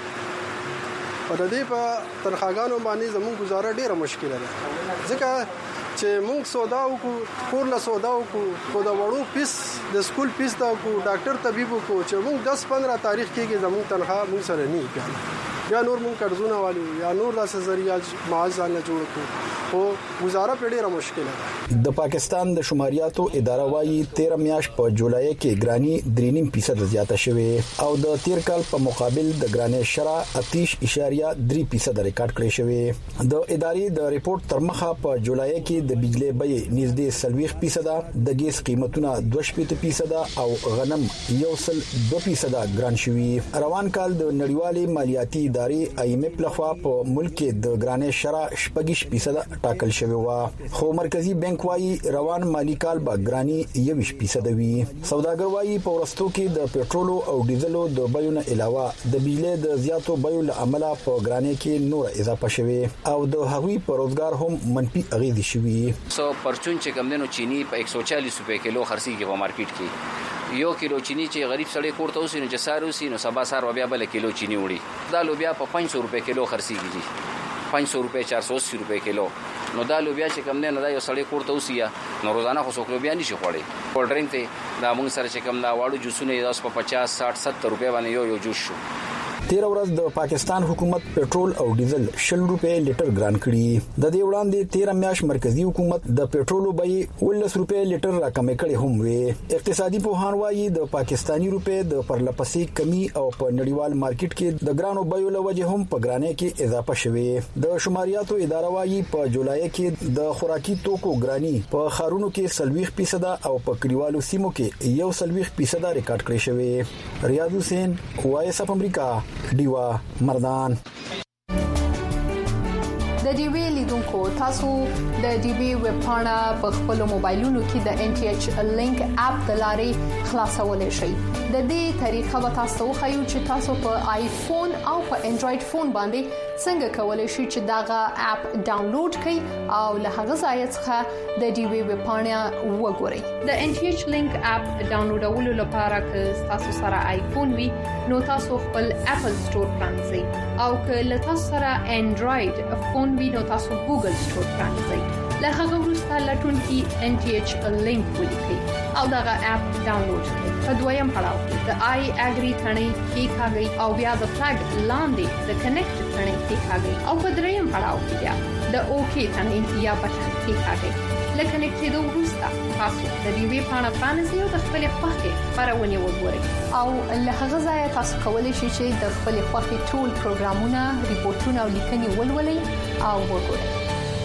او د دې په تنخواګانو باندې زموږ گزاره ډېره مشکله ده ځکه چې موږ سودا وکړو کور له سودا وکړو خو د وړو پیس د سکول پیس دا کو ډاکټر طبيب کو چې موږ دس پندرہ تاریخ کې زموږ تنخواه موږ سره نه کیږي یا نور موږ قرضونه والو یا نور داسې ذریعہ معاش ځان نه جوړ کړو خو گزاره په ډیره مشکله ده. د پاکستان د شماریاتو اداره وايي تیر میاش په جولای کې ګرانی درې نیم فیصد زیاته شوه او د تیر کال په مقابل د ګرانی شرع اتیش اشاریه درې فیصد ریکارډ کړی شوه. د ادارې د ریپورت تر مخه په جولای کې د بجلی بیې نږدې سلويخ فیصد، د ګیس قیمتونه دوه شپېته فیصد او غنم یو سل دوه فیصد ګران شوي. روان کال د نړیوالې مالیاتي ادارې آی ایم ایف لخوا په ملک کې د ګرانی شرع شپږ فیصد ټاکل شوی و خو مرکزی بانک وايي روان مالی کال به ګرانی یوش فیصد وي. سوداګر وايي په ورستو کې د پېټرولو او ډیزلو د بیو نه علاوه د بجلی د زیاتو بیو له امله په ګرانی کې نور اضافه شوه او د هغوی په روزګار هم منفي اغیزې شوي. سو پرچون چې کمندونو چینی په ایک سو چالیس روپے کیلو خرڅیږي په مارکیټ کې. یو کیلو چینی چې غریب سړی کوړته اوسې نو جسارو سي نو سبا سار بیا بل کیلو چینی وړي دا لوبیا په پنځه سو روپے کیلو خرڅیږي پنځه سو روپے چار سو اسی روپے کیلو. نو دا لوبیا چې کم نه نه دا یو سړی کوړته اوسیا نو روزانه خو څوک لوبیا نشي خوړی. کول ډرینګ ته دا موږ سره چې کم دا واړو جوسونه داس په پچاس ساټ ستر روپے باندې یو یو جوس شو. تیر ورځ د پاکستان حکومت پېټرول او ډیزل شل روپے لیټر ګران کړي. د دې وړاندې تیر میاش مرکزی حکومت د پېټرولو بیې ولس روپے لیټر راکمې کړي هم وي. اقتصادي پوهان وایي د پاکستانی روپے د پرلپسې کمی او په نړیوال مارکیټ کې د ګرانو بیو له وجې هم په ګرانۍ کې اضافه شوه. د شماریاتو اداره وایي په جولای کې د خوراکي توکو ګرانی په خارونو کې سلويخ فیصد او په کلیوالو سیمو کې یو سلويخ فیصد ریکارډ کړی شوی. ریاض حسین وایس اف امریکا ډیوا مردان. د ډي وی لیدونکو تاسو د ډي وی ویب پاڼه په خپل موبایلونو کې د ان ټي ایچ لینک اپ د لارې خلاصولای شئ. د دې طریقه به تاسو خو چې تاسو په آیفون او په انډراید فون باندې څنګه کولای شئ چې داغه اپ ډاونلوډ کړئ او له هغه ځای څخه د ډي وی ویب پاڼه وګورئ. د ان ټي ایچ لینک اپ ډاونلوډولو لپاره که تاسو سره آیفون وي نو تاسو خپل اپل سٹور پرانځئ او که له تاسو سره انډراید فون وي نو تاسو ګوګل سٹور پرانځئ. له هغه وروسته لټون کې ان ټي ایچ لینک ولیکئ او دغه اپ ډاونلوډ کړئ. په دویم پړاو کې د آی اګری ثنې کې کاږئ او بیا د فلګ لاندې د کنیکټ ثنې کې کاږئ او په دریم پړاو کې بیا د اوکی ثنې یا بټن کې کاږئ. لکه نکټېدو وروسته تاسو د دې وی پاڼه پرانیزئ او د خپل خوښې خبرونه وګورئ او له هغه ځای تاسو کولی شئ چې د خپل خوښې ټول پروګرامونه، ریپورتونه او لیکنې ولولئ او وګورئ.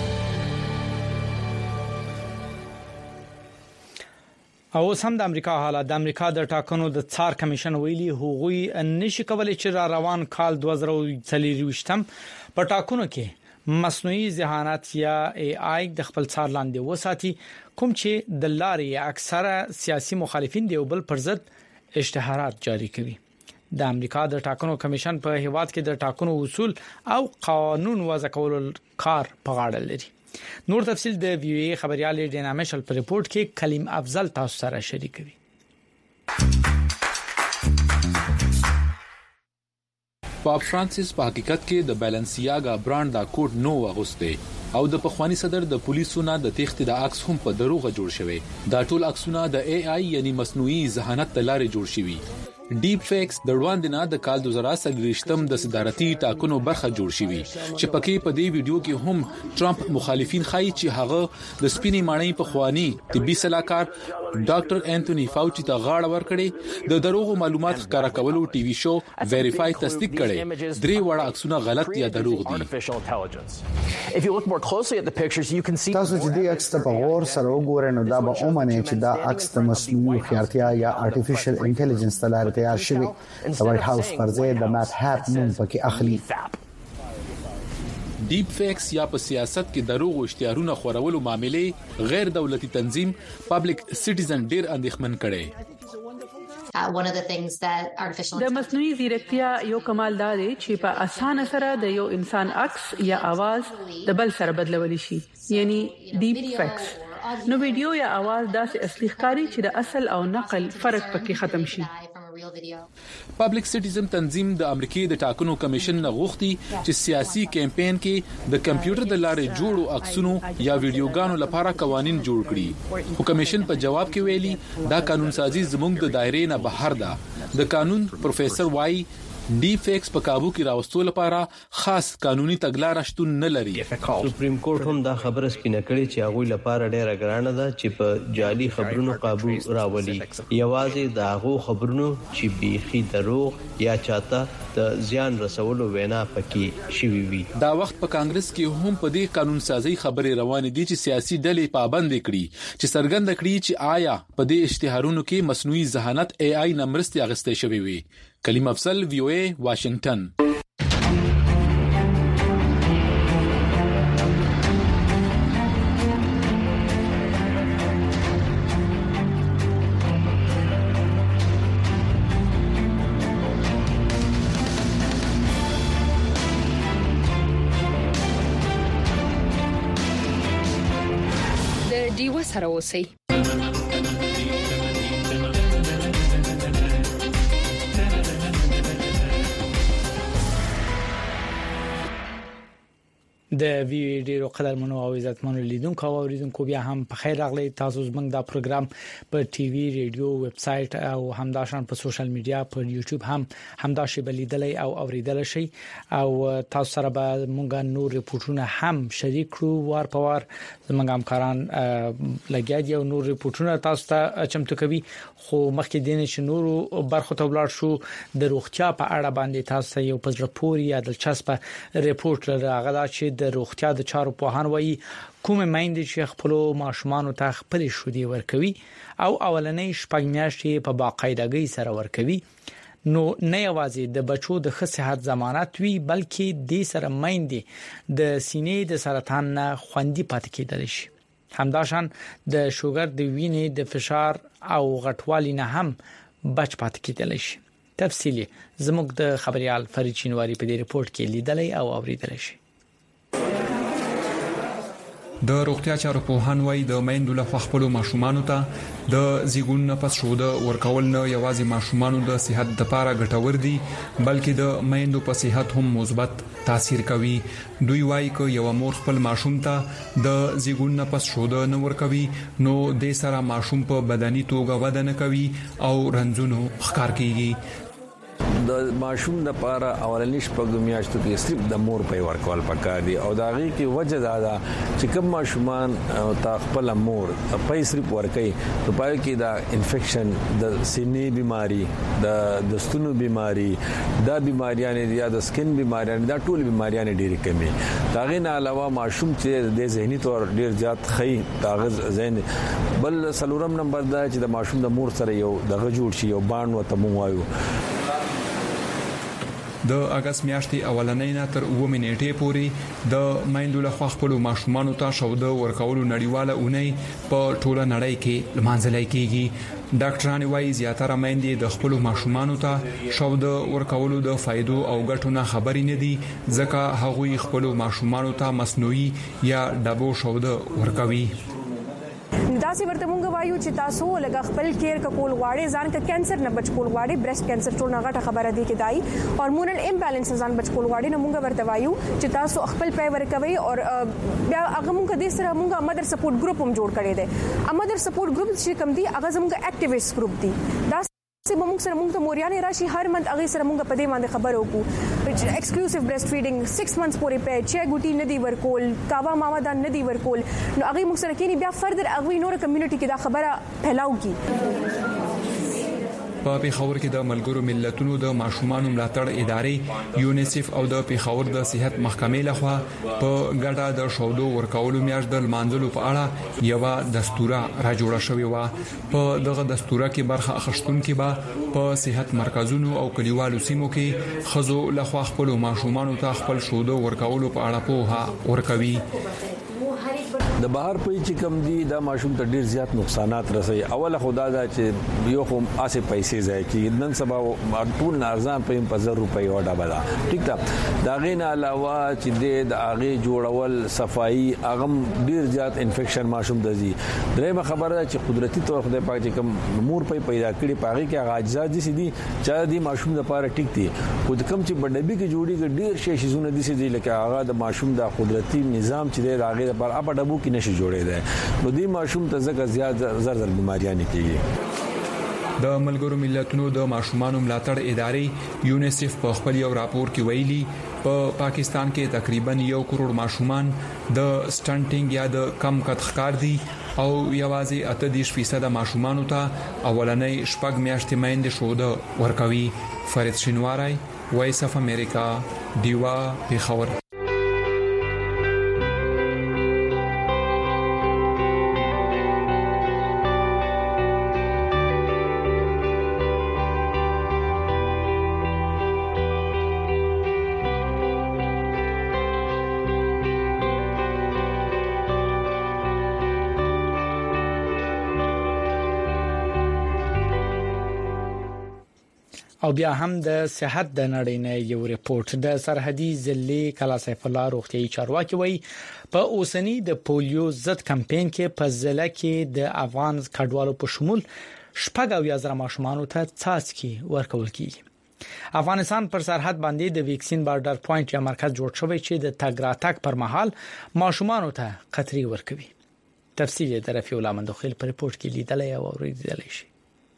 او سم د امریکا حالات د امریکا د ټاکنو د څار کمیشن ویلي هغوی نشي کولای چې را روان کال دوه زره څلورويشتم په ټاکنو کې مصنوعي ذهانت یا ای آی د خپل څار لاندې وساتي، کوم چې د لارې اکثره سیاسي مخالفین دی او بل پر ضد اشتهارات جاری کوي. د امریکا د ټاکنو کمیشن په هیواد کې د ټاکنو اصول او قانون وضع کولو کار په غاړه لري. نور تفصیل د وی او ای خبريال ډینا مشل په ریپورت کې کلیم افضل تاسو سره شریکوي. پاپ فرانسیس په حقیقت کې د بیلنسیاګا برانډ دا کوټ نو واغوسته او د پخوانی صدر د پولیسو نه د تخت د عکس هم په دروغه جوړ شوی. دا ټول عکسونه د ای آی یعنی مصنوعي ذهانت تلارې جوړ شوی. ډیپ فیکس د وړاندې نه د کال دوه زره څلورويشتم د صدارتي ټاکنو برخه جوړ شوی چې پکې په دې ویډیو کې هم ټرمپ مخالفین خایي چې هغه د سپینې ماڼۍ په خواني طبي صلاحکار ډاکټر انټونی فاوچي ته غاړه ورکړي. د دروغو معلومات ښکارا کولو ټي وي شو ویریفای تصدیق کړي. درې وړه عکسونه غلط یا دروغ دي. تاسو چې دې عکس ته په غور سره وګورئ نو دا به اومنه چې دا عکس د مصنوعي هوښیارتیا یا ارتفیشل انټيليجنس تلاره تیار شوی. د وایټ هاوس پر ځای د مات هاپ نوم پکې اخلي. ډیپ فیکس یا په سیاست کې دروغ او اشتهارونه خورولو معاملې غیر دولتي تنظیم پبلک سټیزن ډیر اندېښمن کړي. د مصنوعي ځیرکتیا یو کمال دا دی چې په اسانه سره د یو انسان عکس یا आवाज د بل سره بدلول شي، یعنی ډیپ فیکس. نو ویډیو یا आवाज داسې اصلي ښکاري چې د اصل او نقل فرق پکې ختم شي. پبلک سټیزن تنظیم د امریکای د ټاکنو کمیشن نه غوښتي چې سیاسي کمپاین کې د کمپیوټر د لارې جوړو عکسونو یا ویډیوګانو لپاره قوانين جوړ کړي. خو کمیشن په جواب کې ویلي دا قانون سازي زموږ د دایره نه بهر ده. د قانون پروفیسور وای ډیپ فیکس په काबू کې راوستلو لپاره خاص قانوني تګلارې شتون نه لري. سپریم کورټ هم دا خبره سپینه کړې چې هغه لپاره ډېره ګرانه ده چې په جعلي خبرونو काबू راولي. یوازې دا هغه خبرونو چې بيخي دروغ یا چاته د زیان رسولو وینا پکې شوي وي. دا وخت په کانګرس کې هم په دې قانون سازي خبرې روانې دي چې سیاسي ډلې پابند کړي چې څرګند کړي چې آیا په دې اشتهارونو کې مصنوعي ذهانت ای آی نمرستي اغستې شوی وي. کلیم افضل وی او ای واشنگټن. د ډیو سره اوسئ. د وی ډیرو قدرمنو او عزتمنو لیدونکو او اوریدونکو بیا هم په خیر راغلی. تاسو زموږ دا پروګرام په ټي وي، ریډیو، ویب سټ او همداشان په سوشل میډیا په یوټیوب هم همداشي بلیدلای او اوریدل شي او تاسو سره به مونږه نور ریپورتونه هم شریک کړو. وار په وار زموږ همکاران لګیا دي او نور ریپورتونه تاسو ته چمتو کوي. خو مخکې دینه چې نورو برخو ته ولاړ شو د روغتیا په اړه باندې تاسو یو پزړه پوري یا دلچسپ ریپورت راغلا چې د روغتیا د چارو په هان وایي کومه مایندې چې خپل ماشومان ته خپل شودي ورکوي او اولنې شپږ میاشتې په باقاعدګۍ سره ورکوي. نو نه یوازې د بچو د ښه صحت ضمانت وي بلکې د سره مایندې د سینې د سرطان نه خوندي پاتې کېدل شي. همداشان د شوګر د وینې د فشار او غټوالي نه هم بچ پاتې کېدل شي. تفصیلی زموږ د خبريال فرید شینواری په دې ریپورت کې لیدلې او اوریدل شي. د روغتیا چارو په هان وای د میندو له خپل ماشومان ته د زیګون نه پس شو د ورکول نه یوازې ماشومان د صحت لپاره ګټور دي بلکې د میندو په صحت هم مثبت تاثیر کوي. دوی وایي چې یو مور خپل ماشوم ته د زیګون نه پس شو د نور کوي نو د سره ماشوم په بدني توګه وده نه کوي او رنځونو ښکار کیږي. د ماشوم د پاره اولنی شپږ میاشتو کې صرف د مور په ورکول پکار دي او دا غي کې وجه دا ده چې کوم ماشومان تا خپل مور په صرف ورکي په پای کې دا انفیکشن د سینې بيماري د دستونو بيماري دا بيماریاں یا د سکن بيماریاں دا ټول بيماریاں ډېری کمی. دا غي نه علاوه ماشوم چې د ذهني تور ډېر زیات خې کاغذ ذهن بل سلورم نمبر دا چې د ماشوم د مور سره یو دغه جوړ شي یو باند وته مو وایو. د اگست میاشتې اولنۍ نه تر اوه نیټې پورې د میندو له خپل ماشومان ته شوده ورکول نړیواله اونۍ په ټوله نړۍ کې لمانځل کېږي. ډاکټران وايي زیاتره میندې د خپل ماشومان ته شوده ورکول د فائدو او ګټو نه خبرې نه دي ځکه هغوی خپل ماشومان ته مصنوعي یا ډبو شوده ورکوي. دا سی ورته مونږ وایو چې تاسو لږ خپل کیر کول غواړي ځان کا کینسر نه بچ کول غواړي برېست کینسر ټول نه غټه خبره دی کې دای هورمونل امبیلنس ځان بچ کول غواړي نو مونږ ورته وایو چې تاسو خپل پی ورکوي او بیا هغه مونږ د سره مونږه مدر سپورټ ګروپ هم جوړ کړی دی. ا مدر سپورټ ګروپ چې کوم دی هغه زموږ اکټیویست ګروپ دی. دا چې موږ سره موږ ته موريانه راشي هر منت هغه سره موږ په دې باندې خبرو کو ایکسکلوسیو برېست فیډینګ سکس منثs پورې په چې ګوټي ندی ورکول کاوا ماما دا ندی ورکول نو هغه موږ سره کینی بیا فردر هغه نور کمیونټي کې دا خبره پھیلاو کی. په پیښور کې د ملګرو ملتونو د ماشومان ملاتړ ادارې یونیسف او د پیښور د صحت محکمې لخوا په ګډه د شودو ورکولو میاشت د منځلو په اړه یو دستوره را جوړه شوې و. په دغه دستوره کې برخه اخیستونکو به په صحت مرکزونو او کلیوالو سیمو کې خزو لخوا خپل ماشومان ته خپل شودو ورکولو په اړه په ورکوي. د بهر په چې کم دي دا ماشوم ته ډیر زیات نقصانات رسي. اوله خدا دا چې یو خو اسه پیسې ځای کې نن سبا ټول نارزان په په زر روپۍ وډه بلا ټیک ده. دا غین علاوه چې د اغه جوړول صفائی اغم ډیر زیات انفیکشن ماشوم دزي. درېمه خبره چې قدرتي تور خدای پاک چې کم مور په پیدا کړي پاغي کې غاجزات دي سي چې د ماشوم لپاره ټیک دي. خود کم چې بډبي کې جوړي ډیر شي شيزونه دي سي لکه هغه د ماشوم د قدرتي نظام چې د هغه لپاره اپ ډبو کې نشي جوړېده نو دې ماشوم ته زګ زیات زر زر بیماریاں کیږي. د ملګرو ملتونو د ماشومان ملاتړ ادارې یونیسف په خپل یو راپور کې ویلي په پا پاکستان کې تقریبا یو کروڑ ماشومان د سټنټینګ یا د کم کت ښکار دي او یوازې اته دیش فیصد ماشومان ته اولنۍ شپږ میاشتې مېند شوده ورکوي. فرید شینواری وایس اف امریکا دیوا پیښور. او بیا هم د صحت د نړۍ نه یو ریپورت د سرحدي ضلع کلا سیف الله روغتيایي چارواکي وایي په اوسنی د پولیو ضد کمپاین کې په ضلع کې د افغان کډوالو په شمول شپږ او یازره ماشومان ته څاڅکي ورکول کیږي. افغانستان پر سرحد باندې د ویکسین بارډر پوینټ یا مرکز جوړ شوی چې د تګ راتګ پر مهال ماشومان ته قطري ورکوي. تفصیل د رفیع الله مندوخیل په ریپورت کې لیدلای او اوریدلای شي.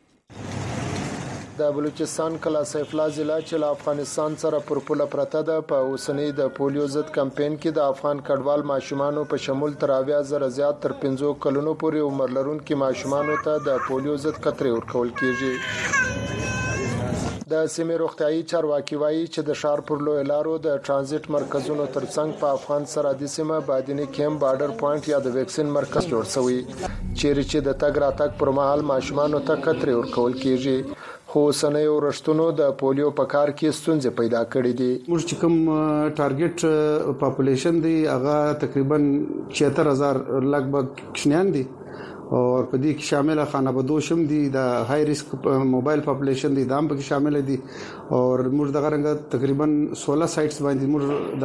د بلوچستان کلا سیف الله ضلع چې له افغانستان سره پر پوله پرته ده په اوسنی د پولیو ضد کمپاین کې د افغان کډوال ماشومانو په شمول تر اویا زره زیات تر پنځو کلونو پورې عمر لرونکو ماشومانو ته د پولیو ضد قطرې ورکول کیږي. د سیمې روغتيایي چارواکي وایي چې د شهر پر لوی لارو د ترانزیت مرکزونو ترڅنګ په افغان سرحدي سیمه بادینی کیمپ بارډر پوینټ یا د ویکسین مرکز جوړ شوی چیرې چې د تګ راتګ پر مهال ماشومانو ته قطرې ورکول کیږي. خو سنې ورشتونو د پولیو په کار کې ستونزې پیدا کړې دي. موږ چې کوم ټارګټ پاپولیشن دی هغه تقریبا شپږ هزار لګبګ کشنیان دي او په دې کې شامل خانابدوش هم دي د های ریسک موبایل پاپولیشن دي دام په شامل دي او موږ دغه رنګ تقریبا सोलह سایټس باندې موږ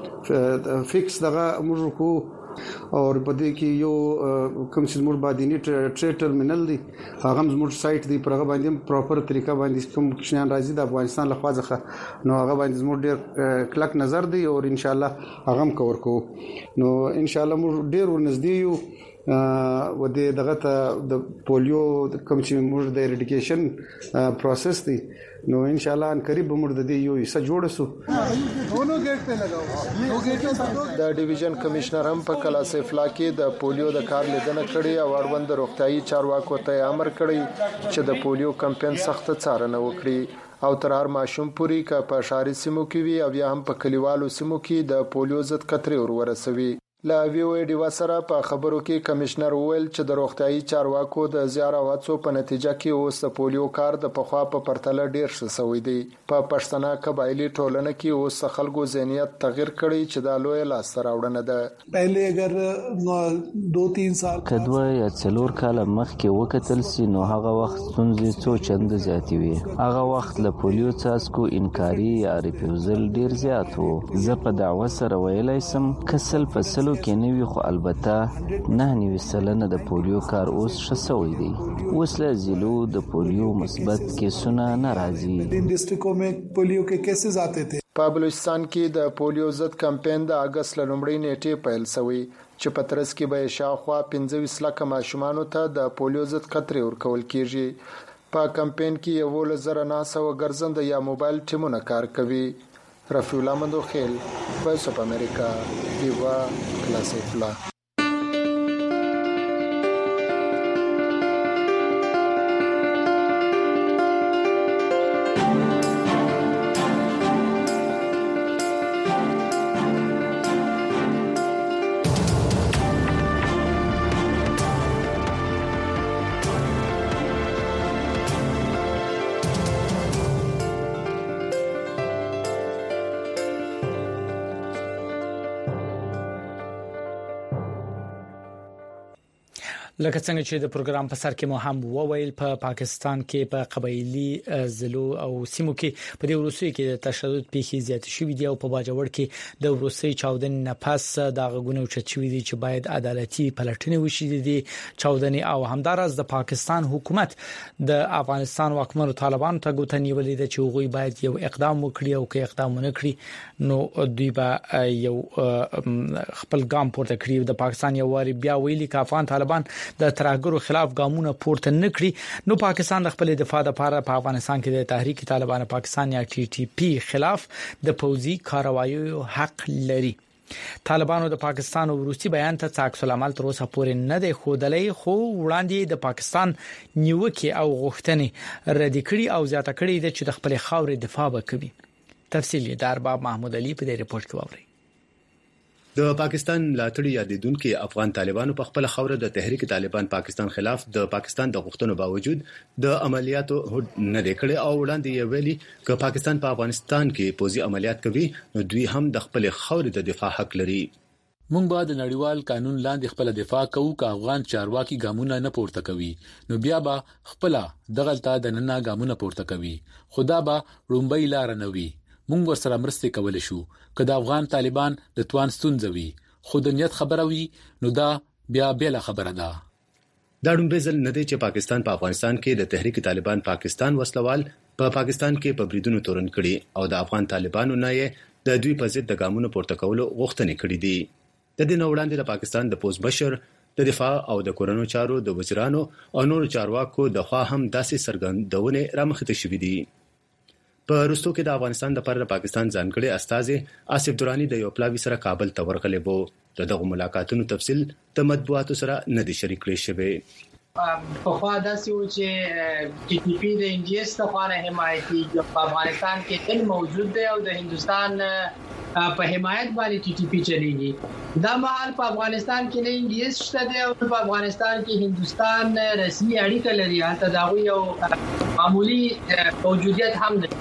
د فکس دغه موږ کو او په دې کې یو کوم چې موږ باندې ټریډ ټرمینل دي هغه موږ سایت دی پرغه باندې پراپر طریقه باندې کوم کشنیان راځي د افغانستان لخوا ځخه نو هغه باندې موږ ډیر کلک نظر دی او ان شاء الله هغه هم کور کو نو ان شاء الله موږ ډیر ورنږدې یو و دې دغه ته د پولیو کوم چې موږ د اریډیکیشن پروسس دی نو ان شاء الله ان قریب موږ د دې یو حصہ جوړ شو. دونو ګیټ ته لگاو د ډیویژن کمشنر هم په کلاس افلا کې د پولیو د کار لیدنه کړې او اړوند روغتيایي چارواکو ته امر کړی چې د پولیو کمپاین سخت څارنه وکړي او تر هر ماشوم پوري کا په شاري سیمو کې وي او یا هم په کلیوالو سیمو کې د پولیو ضد قطرې ور ورسوي. لا وی او ډیوا سره په خبرو کې کمشنر وویل چې د روغتيایي چارواکو د زیار او هڅو په نتیجه کې اوس د پولیو کار د پخوا په پرتله ډیر ښه شوی دی. په پښتنه قبایلی ټولنه کې اوس خلکو ذهنیت تغیر کړی چې د لوی لاس راوړنه ده. پهله اگر دو تین سال کدوه یا څلور کال مخکې وکتل سي نو هغه وخت ستونزې څو چند زیاتې وي. هغه وخت له پولیو څاسکو انکاري یا ریفیوزل ډیر زیات وو. زه په دعوه سره ویلای سم کسل فصل کې نوی خو البته نه نیوي سلنه د پولیو کار اوس ښه شوی دی. اوس له ضلعو د پولیو مثبت کیسونه ناراضي इन डिस्ट्रिक्टों में पोलियो के केसेस आते थे. په بلوچستان کې د پولیو ضد کمپاین د اگست لومړۍ نیټې پیل شوی چې په ترڅ کې به شاوخوا پنځه لک ماشومان ته د پولیو ضد قطرې ورکول کیږي. په کمپاین کې یو لزر نه سو ګرځند یا موبایل ټیمونه کار کوي. رفیع الله مندوخیل وایس اف امریکا دیوا کلاس افلا. لکه څنګه چې د پروګرام په سر کې مو هم وویل په پا پاکستان کې په پا قبایلی ضلعو او سیمو کې په دې وروسته کې د تشدد پیښې زیات شوې دي او په باجوړ کې د وروسته چاودنې نه پس د غونو چچوي دي چې باید عدالتي پلټنې وشي دي چاودنې او همدارس د پاکستان حکومت د افغانستان واکمنو طالبانو ته غوښتنې ولې ده چې هغوی باید یو اقدام وکړي او که اقدام ونه کړي نو دوی به یو خپل ګام پورته کړي. د پاکستان یو واری بیا ویلي چې افغان طالبان د ترهګرو خلاف ګامونه پورته نکړي نو پاکستان د خپل دفاع لپاره په افغانستان کې د تحریک طالبان پاکستان یا ټي ټي پی خلاف د پوځي کارواییو حق لري. طالبانو د پاکستان وروستي بیان ته عکس العمل تر اوسه پورې نه دی خودلې خو وړاندې د پاکستان نیوکه او غوښتنې رد کړي او زیاته کړي چې د خپل خاورې دفاع وکړي. تفصیل یې د ارباب محمود علي په دې ریپورت کې ووري. د پاکستان لاتړي یادیدونکو افغان طالبانو په خپل خوره د تحریک طالبان پاکستان خلاف د پاکستان د غوښتنو باوجود د عملیاتو نه لیکلي او وړاندې یې ویلي چې پاکستان په افغانستان کې پوځي عملیات کوي نو دوی هم د خپل خوره د دفاع حق لري. مونږ به د نړیوال قانون لاندې خپل دفاع کوو که افغان چارواکي ګامونه نه پورته کوي نو بیا به خپل دغلطه د نننه ګامونه پورته کوي. خدا به رومبای لار نه وي. مونږ ورسره مرسته کولای شو که د افغان طالبان د توان ستونزوي خو د نیت خبره وي نو دا بیا بل خبره ده. دا ډومبه ځل نه دی چې پاکستان په افغانستان کې د تحریک طالبان پاکستان وسلوال په پاکستان کې په بریدونو تورن کړي او د افغان طالبانو نه یې د دوی په ضد د ګامونو پورته کولو غوښتنې کړې دي. د دې نو وړاندې د پاکستان د پوز بشر د دفاع او د کورونو چارو د وزیرانو او نور چارواکو د خوا هم داسې سرګندونه رامخته شوې دي. په روسو کې د افغانستان د پر پاکستان ځانګړي استاذ آصف دورانی د یو پلاوی سره کابل ته ورغلی وو. دغه ملاقاتونو تفصیل د مطبوعاتو سره نه دي شریک کړی شوی. په خوا داسې و چې ټي ټي پی د انډي اس لپاره حمایتي په افغانستان کې تل موجود دی او د هندستان په حمایت باندې ټي ټي پی چلیږي دا مهال په افغانستان کې نه انګلیس شته دی او په افغانستان کې هندستان رسمي اړیکه لري هلته دا یو معمولی موجودیت هم نه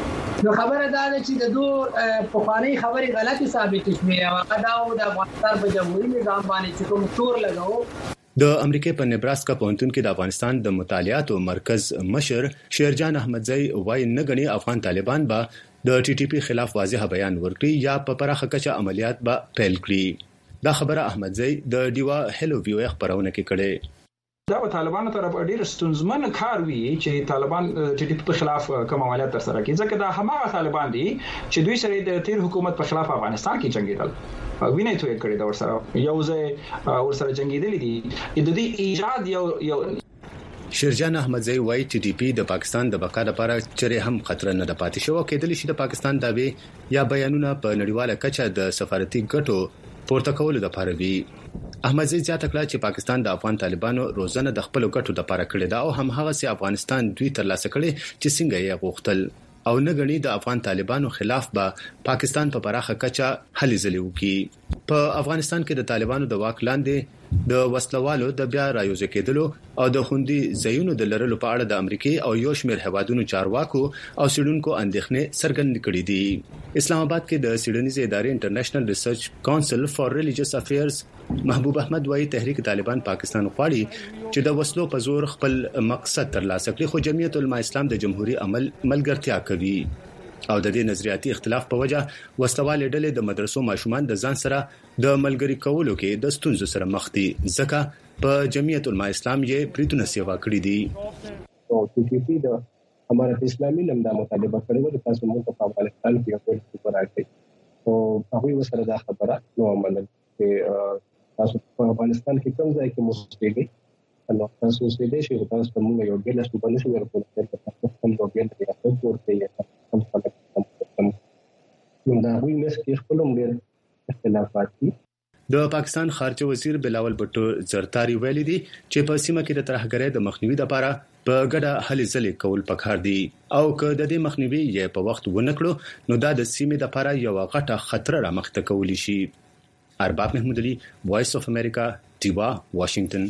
نو خبره دا ده چې د دوه په خواني خبري غلطي ثابت شوه او دا د افغانستان په جمهوریت نظام باندې چې کوم تور لګاو د امریکا په نبراسکا پوهنتون کې د افغانستان د مطالعاتو مرکز مشر شیرجان احمدزئی وایي نه غني افغان طالبان به د ټي ټي پی خلاف واضح بیان ورکړي یا په پراخه کچه عملیات به پیل کړي دا خبره احمدزئی د ډیوا هلو ویو خبرونه کې کړي دا طالبانو طرف ډیر ستونزمن کار وی چې طالبان ټي ټي پی په خلاف کوم عملیات تر سره کوي ځکه دا هماغه طالبان دي چې دوی سره د تیر حکومت په خلاف افغانستان کې جنگیدل ویني توې کړی دا ورسره یو ځای ورسره جنگیدل دي د دې ایجاد یو یو شیرجان احمدزئی وایي ټي ټي پی د پاکستان د بقا لپاره چیرې هم خطر نه د پاتې شو کېدل شي د پاکستان داوی یا بیانونه په نړیواله کچه د سفارتي ګټو پورته کولو لپاره وی احمدزئی زیاته کړه چې پاکستان د افغان طالبانو روزنه د خپل ګټو لپاره کړې ده او هم هغه سي افغانستان دوی ترلاسه کړي چې څنګه یې غوښتل او نه غني د افغان طالبانو خلاف به پاکستان په پراخه کچه هلې ځلې وکړي په افغانستان کې د طالبانو د واک لاندې د وسلوالو د بیا رايوځ کېدلو او د خوندي ځایونو د لرلو په اړه د امریکای او یو شمېر هوادونو چارواکو او سیډونکو اندېښنې څرګند کړې دي اسلام آباد کې د سیډنیز ادارې انټرنیشنل ریسرچ کونسل فار ریلیجیس افیرز محبوب احمد وایي تحریک طالبان پاکستان غواړي چې د وسلو په زور خپل مقصد ترلاسه کړي خو جمعیت العلماء اسلام د جمهوریت عمل ملګرتیا کوي او د دې نظریاتي اختلاف په وجه وسوالې ډلې د مدرسو ماشومان د ځان سره د ملګری کولو کې د ستونزو سره مخ دي ځکه په جمعیت العلماء اسلام یې پریتونه سیوا کړې دي او ټي ټي پی د امارت اسلامي نم د مطالبه کړو د تاسو موږ په افغانستان کې یو څه راځي او هغه وسره دا خبره نو عمل چې تاسو په افغانستان کې کوم ځای کې مستقلی نو تاسو سې دې چې تاسو ته موږ یو ګل څه بل شو ورکول چې تاسو کوم یو ګل دی تاسو ورته کوم څه کوم نو دا وی مس کې خپل موږ اختلافات دي د پاکستان خارجه وزیر بلاول بټو زرتاری ویلي دي چې په سیمه کې د ترهګرۍ د مخنیوي لپاره په ګډه هلې ځلې کول پکار دي او که د دې مخنیوي یې په وخت ونه کړو نو دا د سیمې لپاره یو غټه خطر رامخته کولی شي ارباب محمود علي وایس اف امریکا ډیوا واشنگټن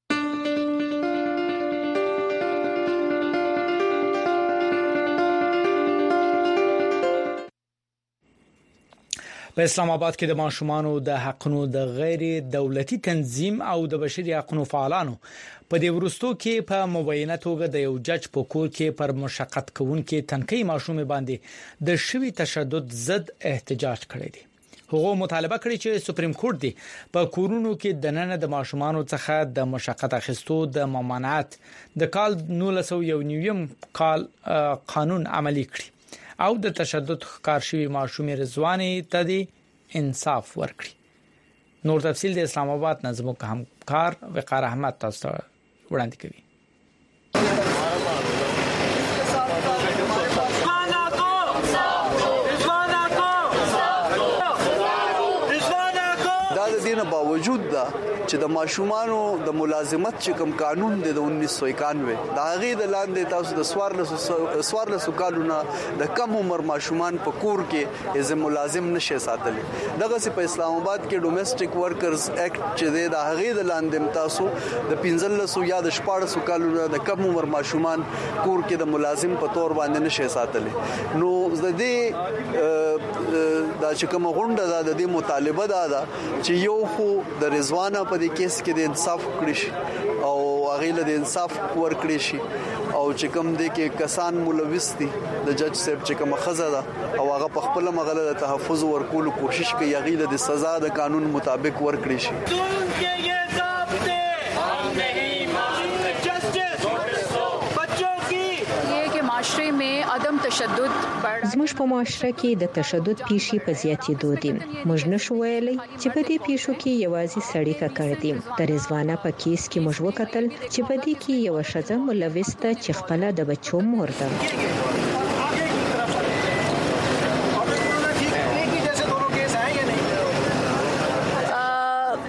په اسلام آباد کې د ماشومانو د حقونو د غیر دولتي تنظیم او د بشري حقوقو فعالانو په دې ورستو کې په مبینه توګه د یو جج په کور کې پر مشقت کوونکې تنکي ماشوم باندې د شوی تشدد ضد احتجاج کړی دی هغه مطالبه کړې چې سپریم کورت دی په کورونو کې د نن د ماشومانو څخه د مشقت اخیستو د ممانعت د کال نولس سوه یو نویم کال قانون عملی کړی او د تشدد ښکار شوی ماشوم رضواني ته انصاف ورکړي نور تفصیل د اسلام آباد نظم همکار وقار احمد تاسو وړاندې کوي باوجود دا چې د ماشومانو د ملازمت چې کوم قانون دی د انیس سو اکانوي دا غي د لاندې تاسو د سوارل سوارل سکالونه د کم عمر ماشومان په کور کې از ملازم نشي ساتل دغه سي په اسلام آباد کې ډومېسټک ورکرز اکټ چې دی دا غي د لاندې تاسو د پنځل سو یا د شپږ سو کالونه د کم عمر ماشومان کور کې د ملازم په تور باندې نشي ساتل نو د دې دا چې کوم غونډه ده د دې مطالبه ده چې یو خو د رضوانه په دې کیس کې د انصاف کړی شي او هغه له انصاف ورکړي شي او چې کوم دې کې کسان ملوث دي د جج صاحب چې کوم خزه ده او هغه په خپل مغله د تحفظ ورکول کوشش کوي هغه د سزا د قانون مطابق ورکړي شي زموږ په معاشره کې د تشدد پیښې په زیاتېدو دي موږ نشو ویلي چې په دې پیښو کې یوازې سړی ککړ دي د رضوانه په کیس کې موږ وکتل چې په دې کې یو ښځه ملوث ده چې خپل د بچو مور ده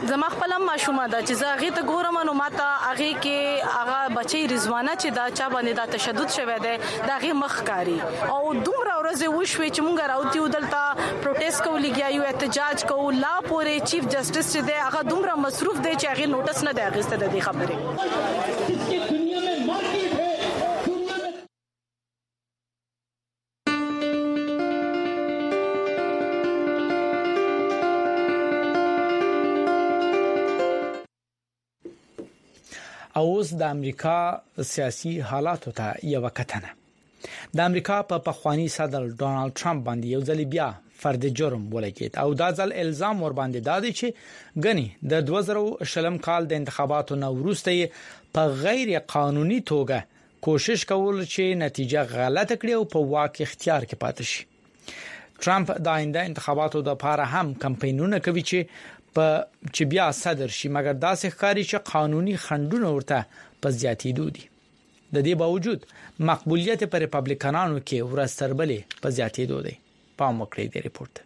زما خپل ماشومه دا چې زه ته ګورم نو ماته هغه کې هغه بچي رضوانه چې دا چا باندې دا تشدد شوه دی دا هغه مخکاری او دومره ورځې وشوي چې مونږ راوتی ودلته پروټیست کولیږي یو احتجاج کوو لا پورې چیف جسټس چې دی هغه دومره مصروف دی چې هغه نوټس نه دی اخیسته د دې خبرې دنیا میں مارکیټ ہے اوس د امریکا سیاسي حالاتو ته یو کتنه د امریکا په پخوانی صدر ډونالد ټرمپ باندې یو ځل بیا فرد جرم ولګید او دا ځل الزام ور باندې دادی چې غني د دوه زره شلم کال د انتخاباتو نو وروسته په غیر قانوني توګه کوشش کول چې نتیجه غلطه کړي او په واک اختیار کې پاتې شي ټرمپ د آینده انتخاباتو د لپاره هم کمپاینونه کوي چې په چې بیا صدر شي مګر داسې ښکاري چې قانوني خنډونه ورته په زیاتېدو دي د دې باوجود مقبولیت پر ریپابلیکانانو کې ورستربلې په زیاتېدو دی پام وکړئ د ریپورت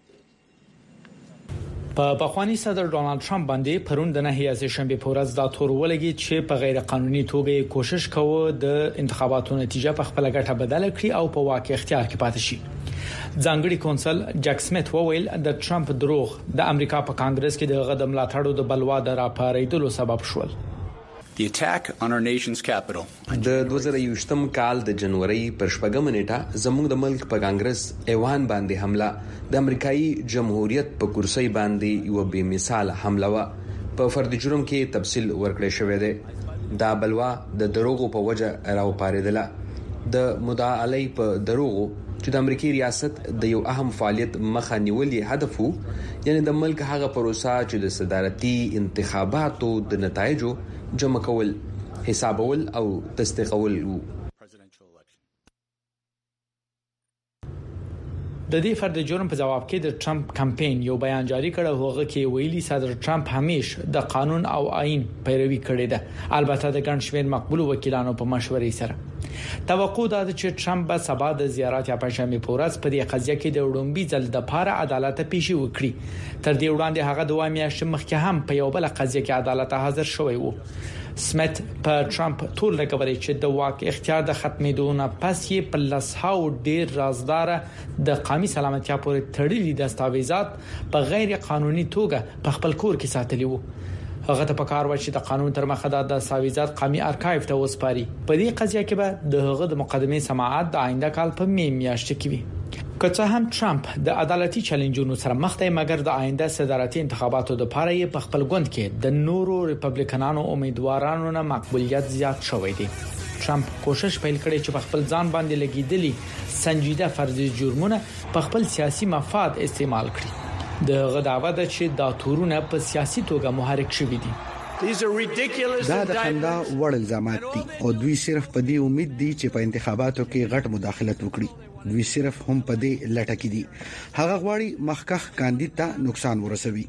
په پخوانی صدر ډونالد ټرمپ باندې پرون د نهي از شنبه پورز دا تور ولګي چې په غیر قانوني توګه کوشش کوي د انتخاباتو نتیجه په خپل ګټه بدل کړي او په واقع اختیار کې پاتې شي ځانګړي کونسل جک سمیت وویل د ټرمپ دروغ د امریکا په کانګرس کې د غدم ملاتړو د بلوا د راپارېدلو سبب شول The attack on our nation's capital. د دوه زره یوولسم کال د جنوري پر شپږم نیټه زموږ د ملک په کانګرس ایوان باندې حمله د امریکایي جمهوریت په کرسي باندې یو بې مثال حمله و په فرد جرم کې تفصیل ورکړی شوی دی دا بلوا د دروغو په وجه راو پاریدله د مدعا علی په دروغو چې د امریکای ریاست د یو اهم فعالیت مخه نیولې هدف وو یعنی د ملک هغه پروسه چې د صدارتي انتخاباتو د نتایجو جمع کول حسابول او تصدیقول وو د دې فرد جرم په جواب کې د ټرمپ کمپاین یو بیان جاری کړ هغه کې ویلي صدر ټرمپ همیشه د قانون او آئین پیروي کړې ده البته د ګڼ شمېر مقبول وکیلانو په مشورې سره توقع ده چې ټرمپ به سبا د زیارت یا پنځمه پورز په دې قضیه کې د وړومبي ځل د پاره عدالت پیشي وکړي تر دې وړاندې هغه دوه میاشتې مخکې هم په یو بل قضیه کې عدالت حاضر شوی وو سمیت په ټرمپ ټول لګوري چې د واک اختیار د ختمېدو نه پس یې په لسهاو ډیر رازدار د قومي سلامتیا پورې تړلي دستاویزات په غیر قانوني توګه په خپل کور کې ساتلي وو هغه ته پکار و چې د قانون تر مخه د دستاویزات قومي ارکایو ته وسپاري په دې قضیه کې به د هغه د مقدمه سماعت د آینده کال په می میاشت کې وي که هم ټرمپ د عدالتي چیلنجونو سره مخ دی مګر د آینده صدارتي انتخاباتو د لپاره یې په خپل ګوند کې د نورو ریپابلیکانانو امیدوارانو نه مقبولیت زیات شوی دی ټرمپ کوشش پیل کړی چې په خپل ځان باندې لګیدلي سنجیده فرضي جرمونه په خپل سیاسي مفاد استعمال کړي د غداوه د چې دا تورونه په سیاسي توګه محرک شوي دي دا د خندا وړ الزامات دي او دوی صرف په دې امید دي چې په انتخاباتو کې غټ مداخلت وکړي دوی صرف هم په دې لټه کې دي هغه غواړي مخکخ کاندید ته نقصان ورسوي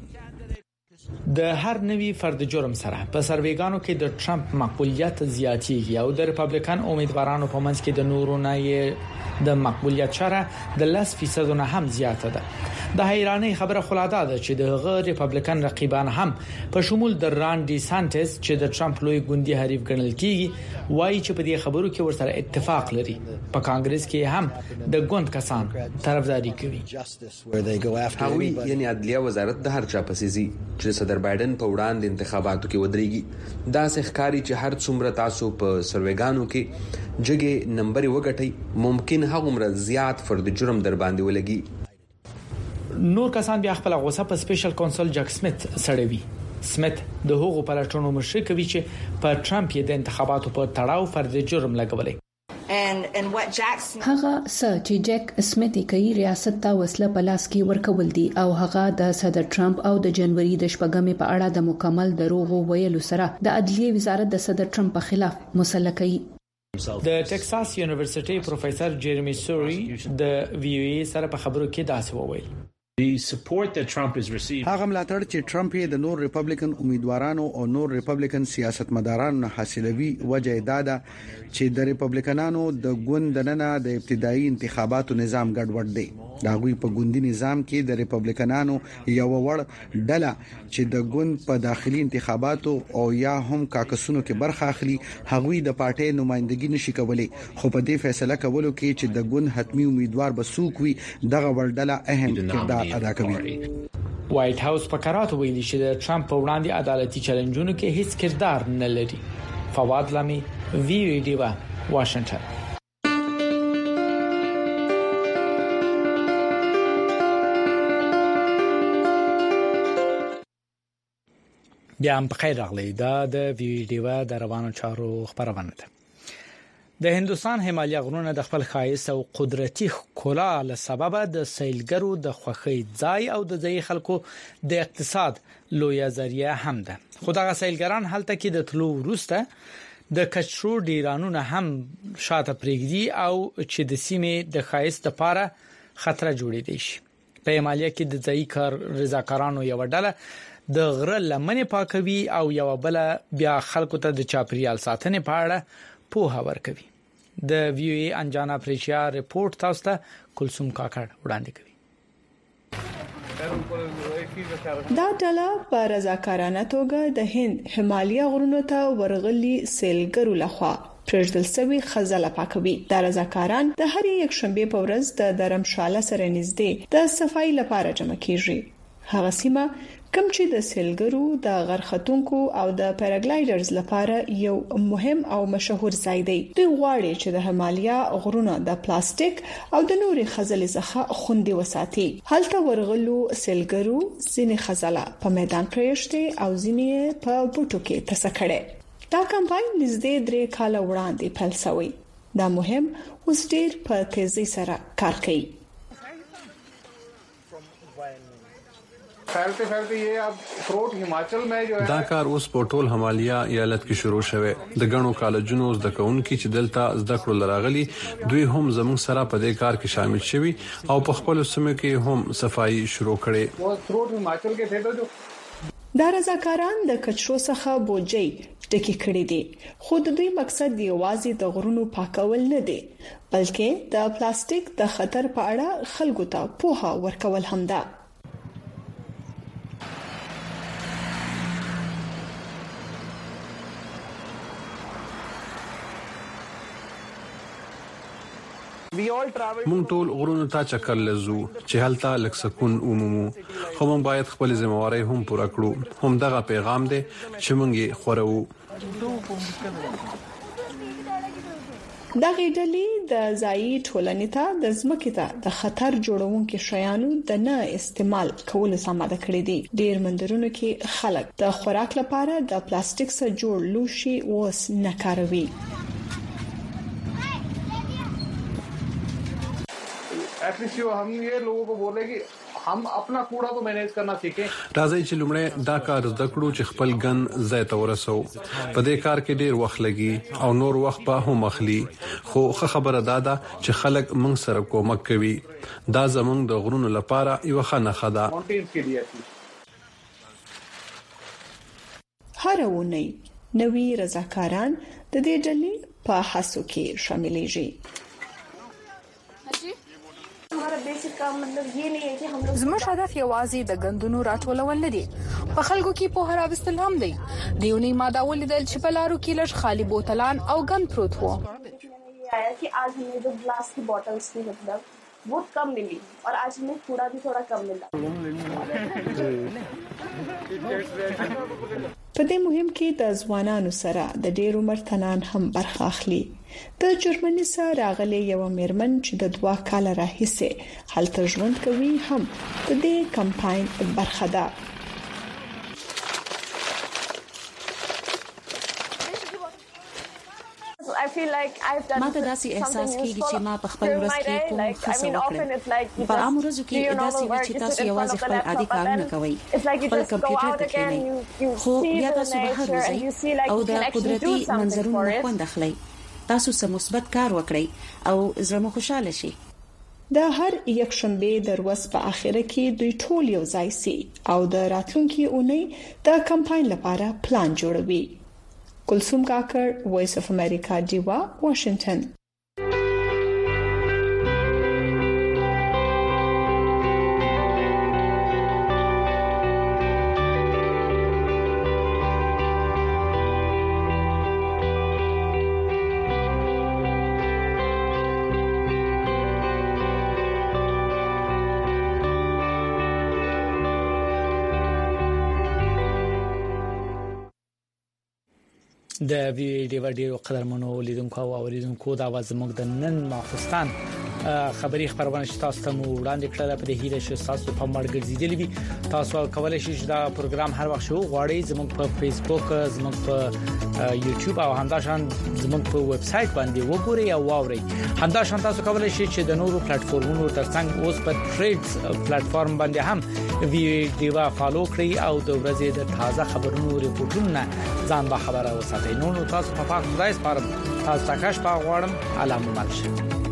د هر نوي فرد جرم سره په سرویګانو کې د ټرمپ مقبولیت زیاتېږي او د ریپابلیکن امیدوارانو په منځ کې د نورو نه د مقبولیت شره د لس فیصد نه هم زیاته ده د حیراني خبره خلاده ده چې د غیر ریپابلیکن رقیبان هم په شمول د رانډي سانټس چې د ټرمپ لوی ګوندي حریف ګڼل کیږي وایي چې په دې خبرو کې ورسره اتفاق لري په کانګرس کې هم د ګوند کسان طرفداري کوي هغوی یعنی عدلیه وزارت د هر چا پسیزي چې صدر بایدن په وړاندې انتخاباتو کې ودرېږي دا ښکاری چې هر څومره تاسو په سرویګانو کې جګه نمبر وګټي ممکن هغومره زیات فرد جرم در باندې ولګي نور کسان بیا خپل غوسه په سپیشل کونسل جک سمیت سړوي سمیت د هغو پلاتونو مشرک وی چې په ټرمپ یې د انتخاباتو په تړاو فرد جرم لګولې هغه څه چې جک سمیت کوي ریاست ته وسله په لاس کې ورکول دي او هغه د صدر ټرمپ او د جنوري د شپږمې په اړه د مکمل دروغ ویلو سره د عدلیه وزارت د صدر ټرمپ په خلاف مسلح کوي د ټکساس یونیورسيټي پروفیسور جيرمي سوري د وی او ای سره په خبرو کې داسې وویل هغه ملاتړ چې ټرمپ یې د نور ریپابلیکن امیدوارانو او نور ریپابلیکن سیاستمدارانو نه حاصلوي وجه دا ده چې د ریپابلیکنانو د ګوند دننه د ابتدایي انتخاباتو نظام ګډوډ دی دا غوي په ګوندي نظام کې د ریپبلیکنانو یو وړ ډله چې د ګوند په داخلي انتخاباتو او یا هم کاکسونو کې برخه اخلي هغوی د پارټي نمائندګي نشي کولای خو په دې فیصله کولو کې چې د ګوند حتمی امیدوار بسوک وي دغه وړ ډله اهم کردار ادا کوي. وایټ هاوس په قرات ویلي چې د ټرمپ په وړاندې عدالتي چیلنجونو کې هیڅ کردار نه لري. فواد لامي وی وی ډی وا واشنگټن. بیا هم بخیر راغلی دا د ویډیو د روانو چارو خبرونه ده. د هندستان همالیا غرونه د خپل خایس او قدرتي ښکلا له سبب د سیلګرو د خوخي ځای او د ځای خلکو د اقتصاد لویه ذریعہ هم ده. خدای سیلګران هلته کې د تلو وروسته د کچرو ډیرانونه هم شاته پرېږدي او چې د سیمې د خایس لپاره خطر جوړې دي شي. په همالیا کې د ځای کار رضاکارانو یو ډله د غره لمنې پاکوي او یو بل بیا خلکو ته د چاپریال ساتنې په اړه پوهه ورکوي. د ویو ای انجانا پریشیا ریپورت تاسو ته کلثوم کاکړ وړاندې کوي. دا ډله په رضاکارانه توګه د هند همالیا غرونو ته ورغلي سیلګرو لخوا پرځدل سوي خزله پاکوي. دا رضاکاران د هر یک شنبه په ورځ د درمشاله سره نږدې د صفای لپاره جمع کیږي. هغه سیمه کوم چې د سیلګرو د غرختونکو او د پیراګلایډرز لپاره یو مهم او مشهور ځای دی. دوی غواړي چې د همالیا غرونه د پلاستیک او د نوري خزلې څخه خوندي وساتي. هلته ورغلو سیلګرو ځینې خزله په میدان پرېشته او ځینې په بوټو کې تسکړه. دا کمپاین نږدې درې کاله وړاندې پیل شوی. دا مهم اوس ډیر په تیزی سره کار کوي. फैलते फैलते ये अब थ्रोट हिमाचल में जो है دا کار اوس په ټول همالیا ایالت کې شروع شوه. د غنو کالجونو زده کوونکي چې دلته زده کړو لراغلي دوی هم زموږ سره په دې کار کې شامل شوي او په خپل سیمه کې هم صفائی شروع کړي. वो थ्रोट हिमाचल के थे तो जो دا رضاکاران د کچرو څخه بوجي ټکی کړی دي. خو د دوی مقصد یوازې د غرونو پاکول نه دي بلکې د پلاستیک د خطر په اړه خلکو ته پوهه ورکول هم ده. مونږ ټول غرونو ته چکر لزو چې هلته لک سکون ومومو خو مونږ باید خپل ذمہواری هم پوره کړو. هم دغه پیغام دی چې مونږ یې خورو. دا غیډلې د ځای ټولنې ته د ځمکې ته د خطر جوړونکو شیانو د نه استعمال کولو سماده کړې دي. ډیر مندرونو کې خلک د خوراک لپاره د پلاستیک څخه جوړ لوشي اوس نه کاروي. एटलीस्ट जो हम ये लोगों को बोले कि हम अपना कूड़ा तो मैनेज करना सीखें. راځي چې لمړی دا کار زده کړو چې خپل ګن ځای ته ورسو. په دې کار کې ډیر وخت لګي او نور وخت به هم اخلي خو خبره دا ده چې خلک موږ سره کومک کوي. دا زموږ د غرونو لپاره یو ښه نښه ده. هر ونی نوی رضاکاران د دې ډلې په هڅو کې شاملېږي. زموږ هدف یوازې د غندونو راټولول نه دي، په خلکو کې په هر راوستل هم دی. دیونی ماده ولیدل چې په لارو کې لږ خالی بوتلان او غند پروت وو. आया कि आज हमें जो ग्लास की बॉटल्स थी मतलब बहुत कम मिली और आज हमें कूड़ा भी थोड़ा कम मिला. په دې مهم کې د ځوانانو سره د ډېر عمر تنان هم برخه اخلي. د جرمني سره راغلي یو میرمن چې د دوه کال راهیسه هلته ژوند کوي هم د دې کمپاین برخه ده. ما ته داسې احساس کیږي چې ما په خپل ورځ کې کوم څه وکړم. په عام ورځو کې داسې وي چې تاسو یوازې خپل عادي کارونه کوئ، خپل کمپیوټر ته کښینئ، خو بیا تاسو بهر وځئ او د قدرتي منظرونو خوند اخلئ. تاسو سم مثبت کار وکړئ او زړه مو خوشاله شي. د هر یک شنبه د ورځ په اخره کې دوی ټول یو ځای سي او د راتلونکي اونۍ د کمپاین لپاره پلان جوړوي. کلثوم کاکړ، وایس اف امریکا، ډیوا، واشنگټن. د ویډیو ډیرو قدرمنو لیدونکو او اوریدونکو دا وزموږ د نن ماخستان خبري خبرونه چې تاسو ته وړاندې کړل په دې هیله چې تاسو په مړ ګرځیدلی وي. تاسو کولای شئ دا پروګرام هر وخت شو غواړئ زموږ په فیسبوک، زموږ په یوټیوب او همداشان زموږ په ویب سټ باندې وګورئ او واورئ. همداشان تاسو کولای شئ چې د نورو پلیټ فارمونو ترڅنګ اوس په ټریډز پلیټ فارم باندې هم ویډیو فالو کړئ او د ورځې د تازه خبرونو ریپورتونو ځان به خبره وساتئ. نو تاسو په پاک خدای سپارم. تاسو تاکاش په غواړم علامه مالشه.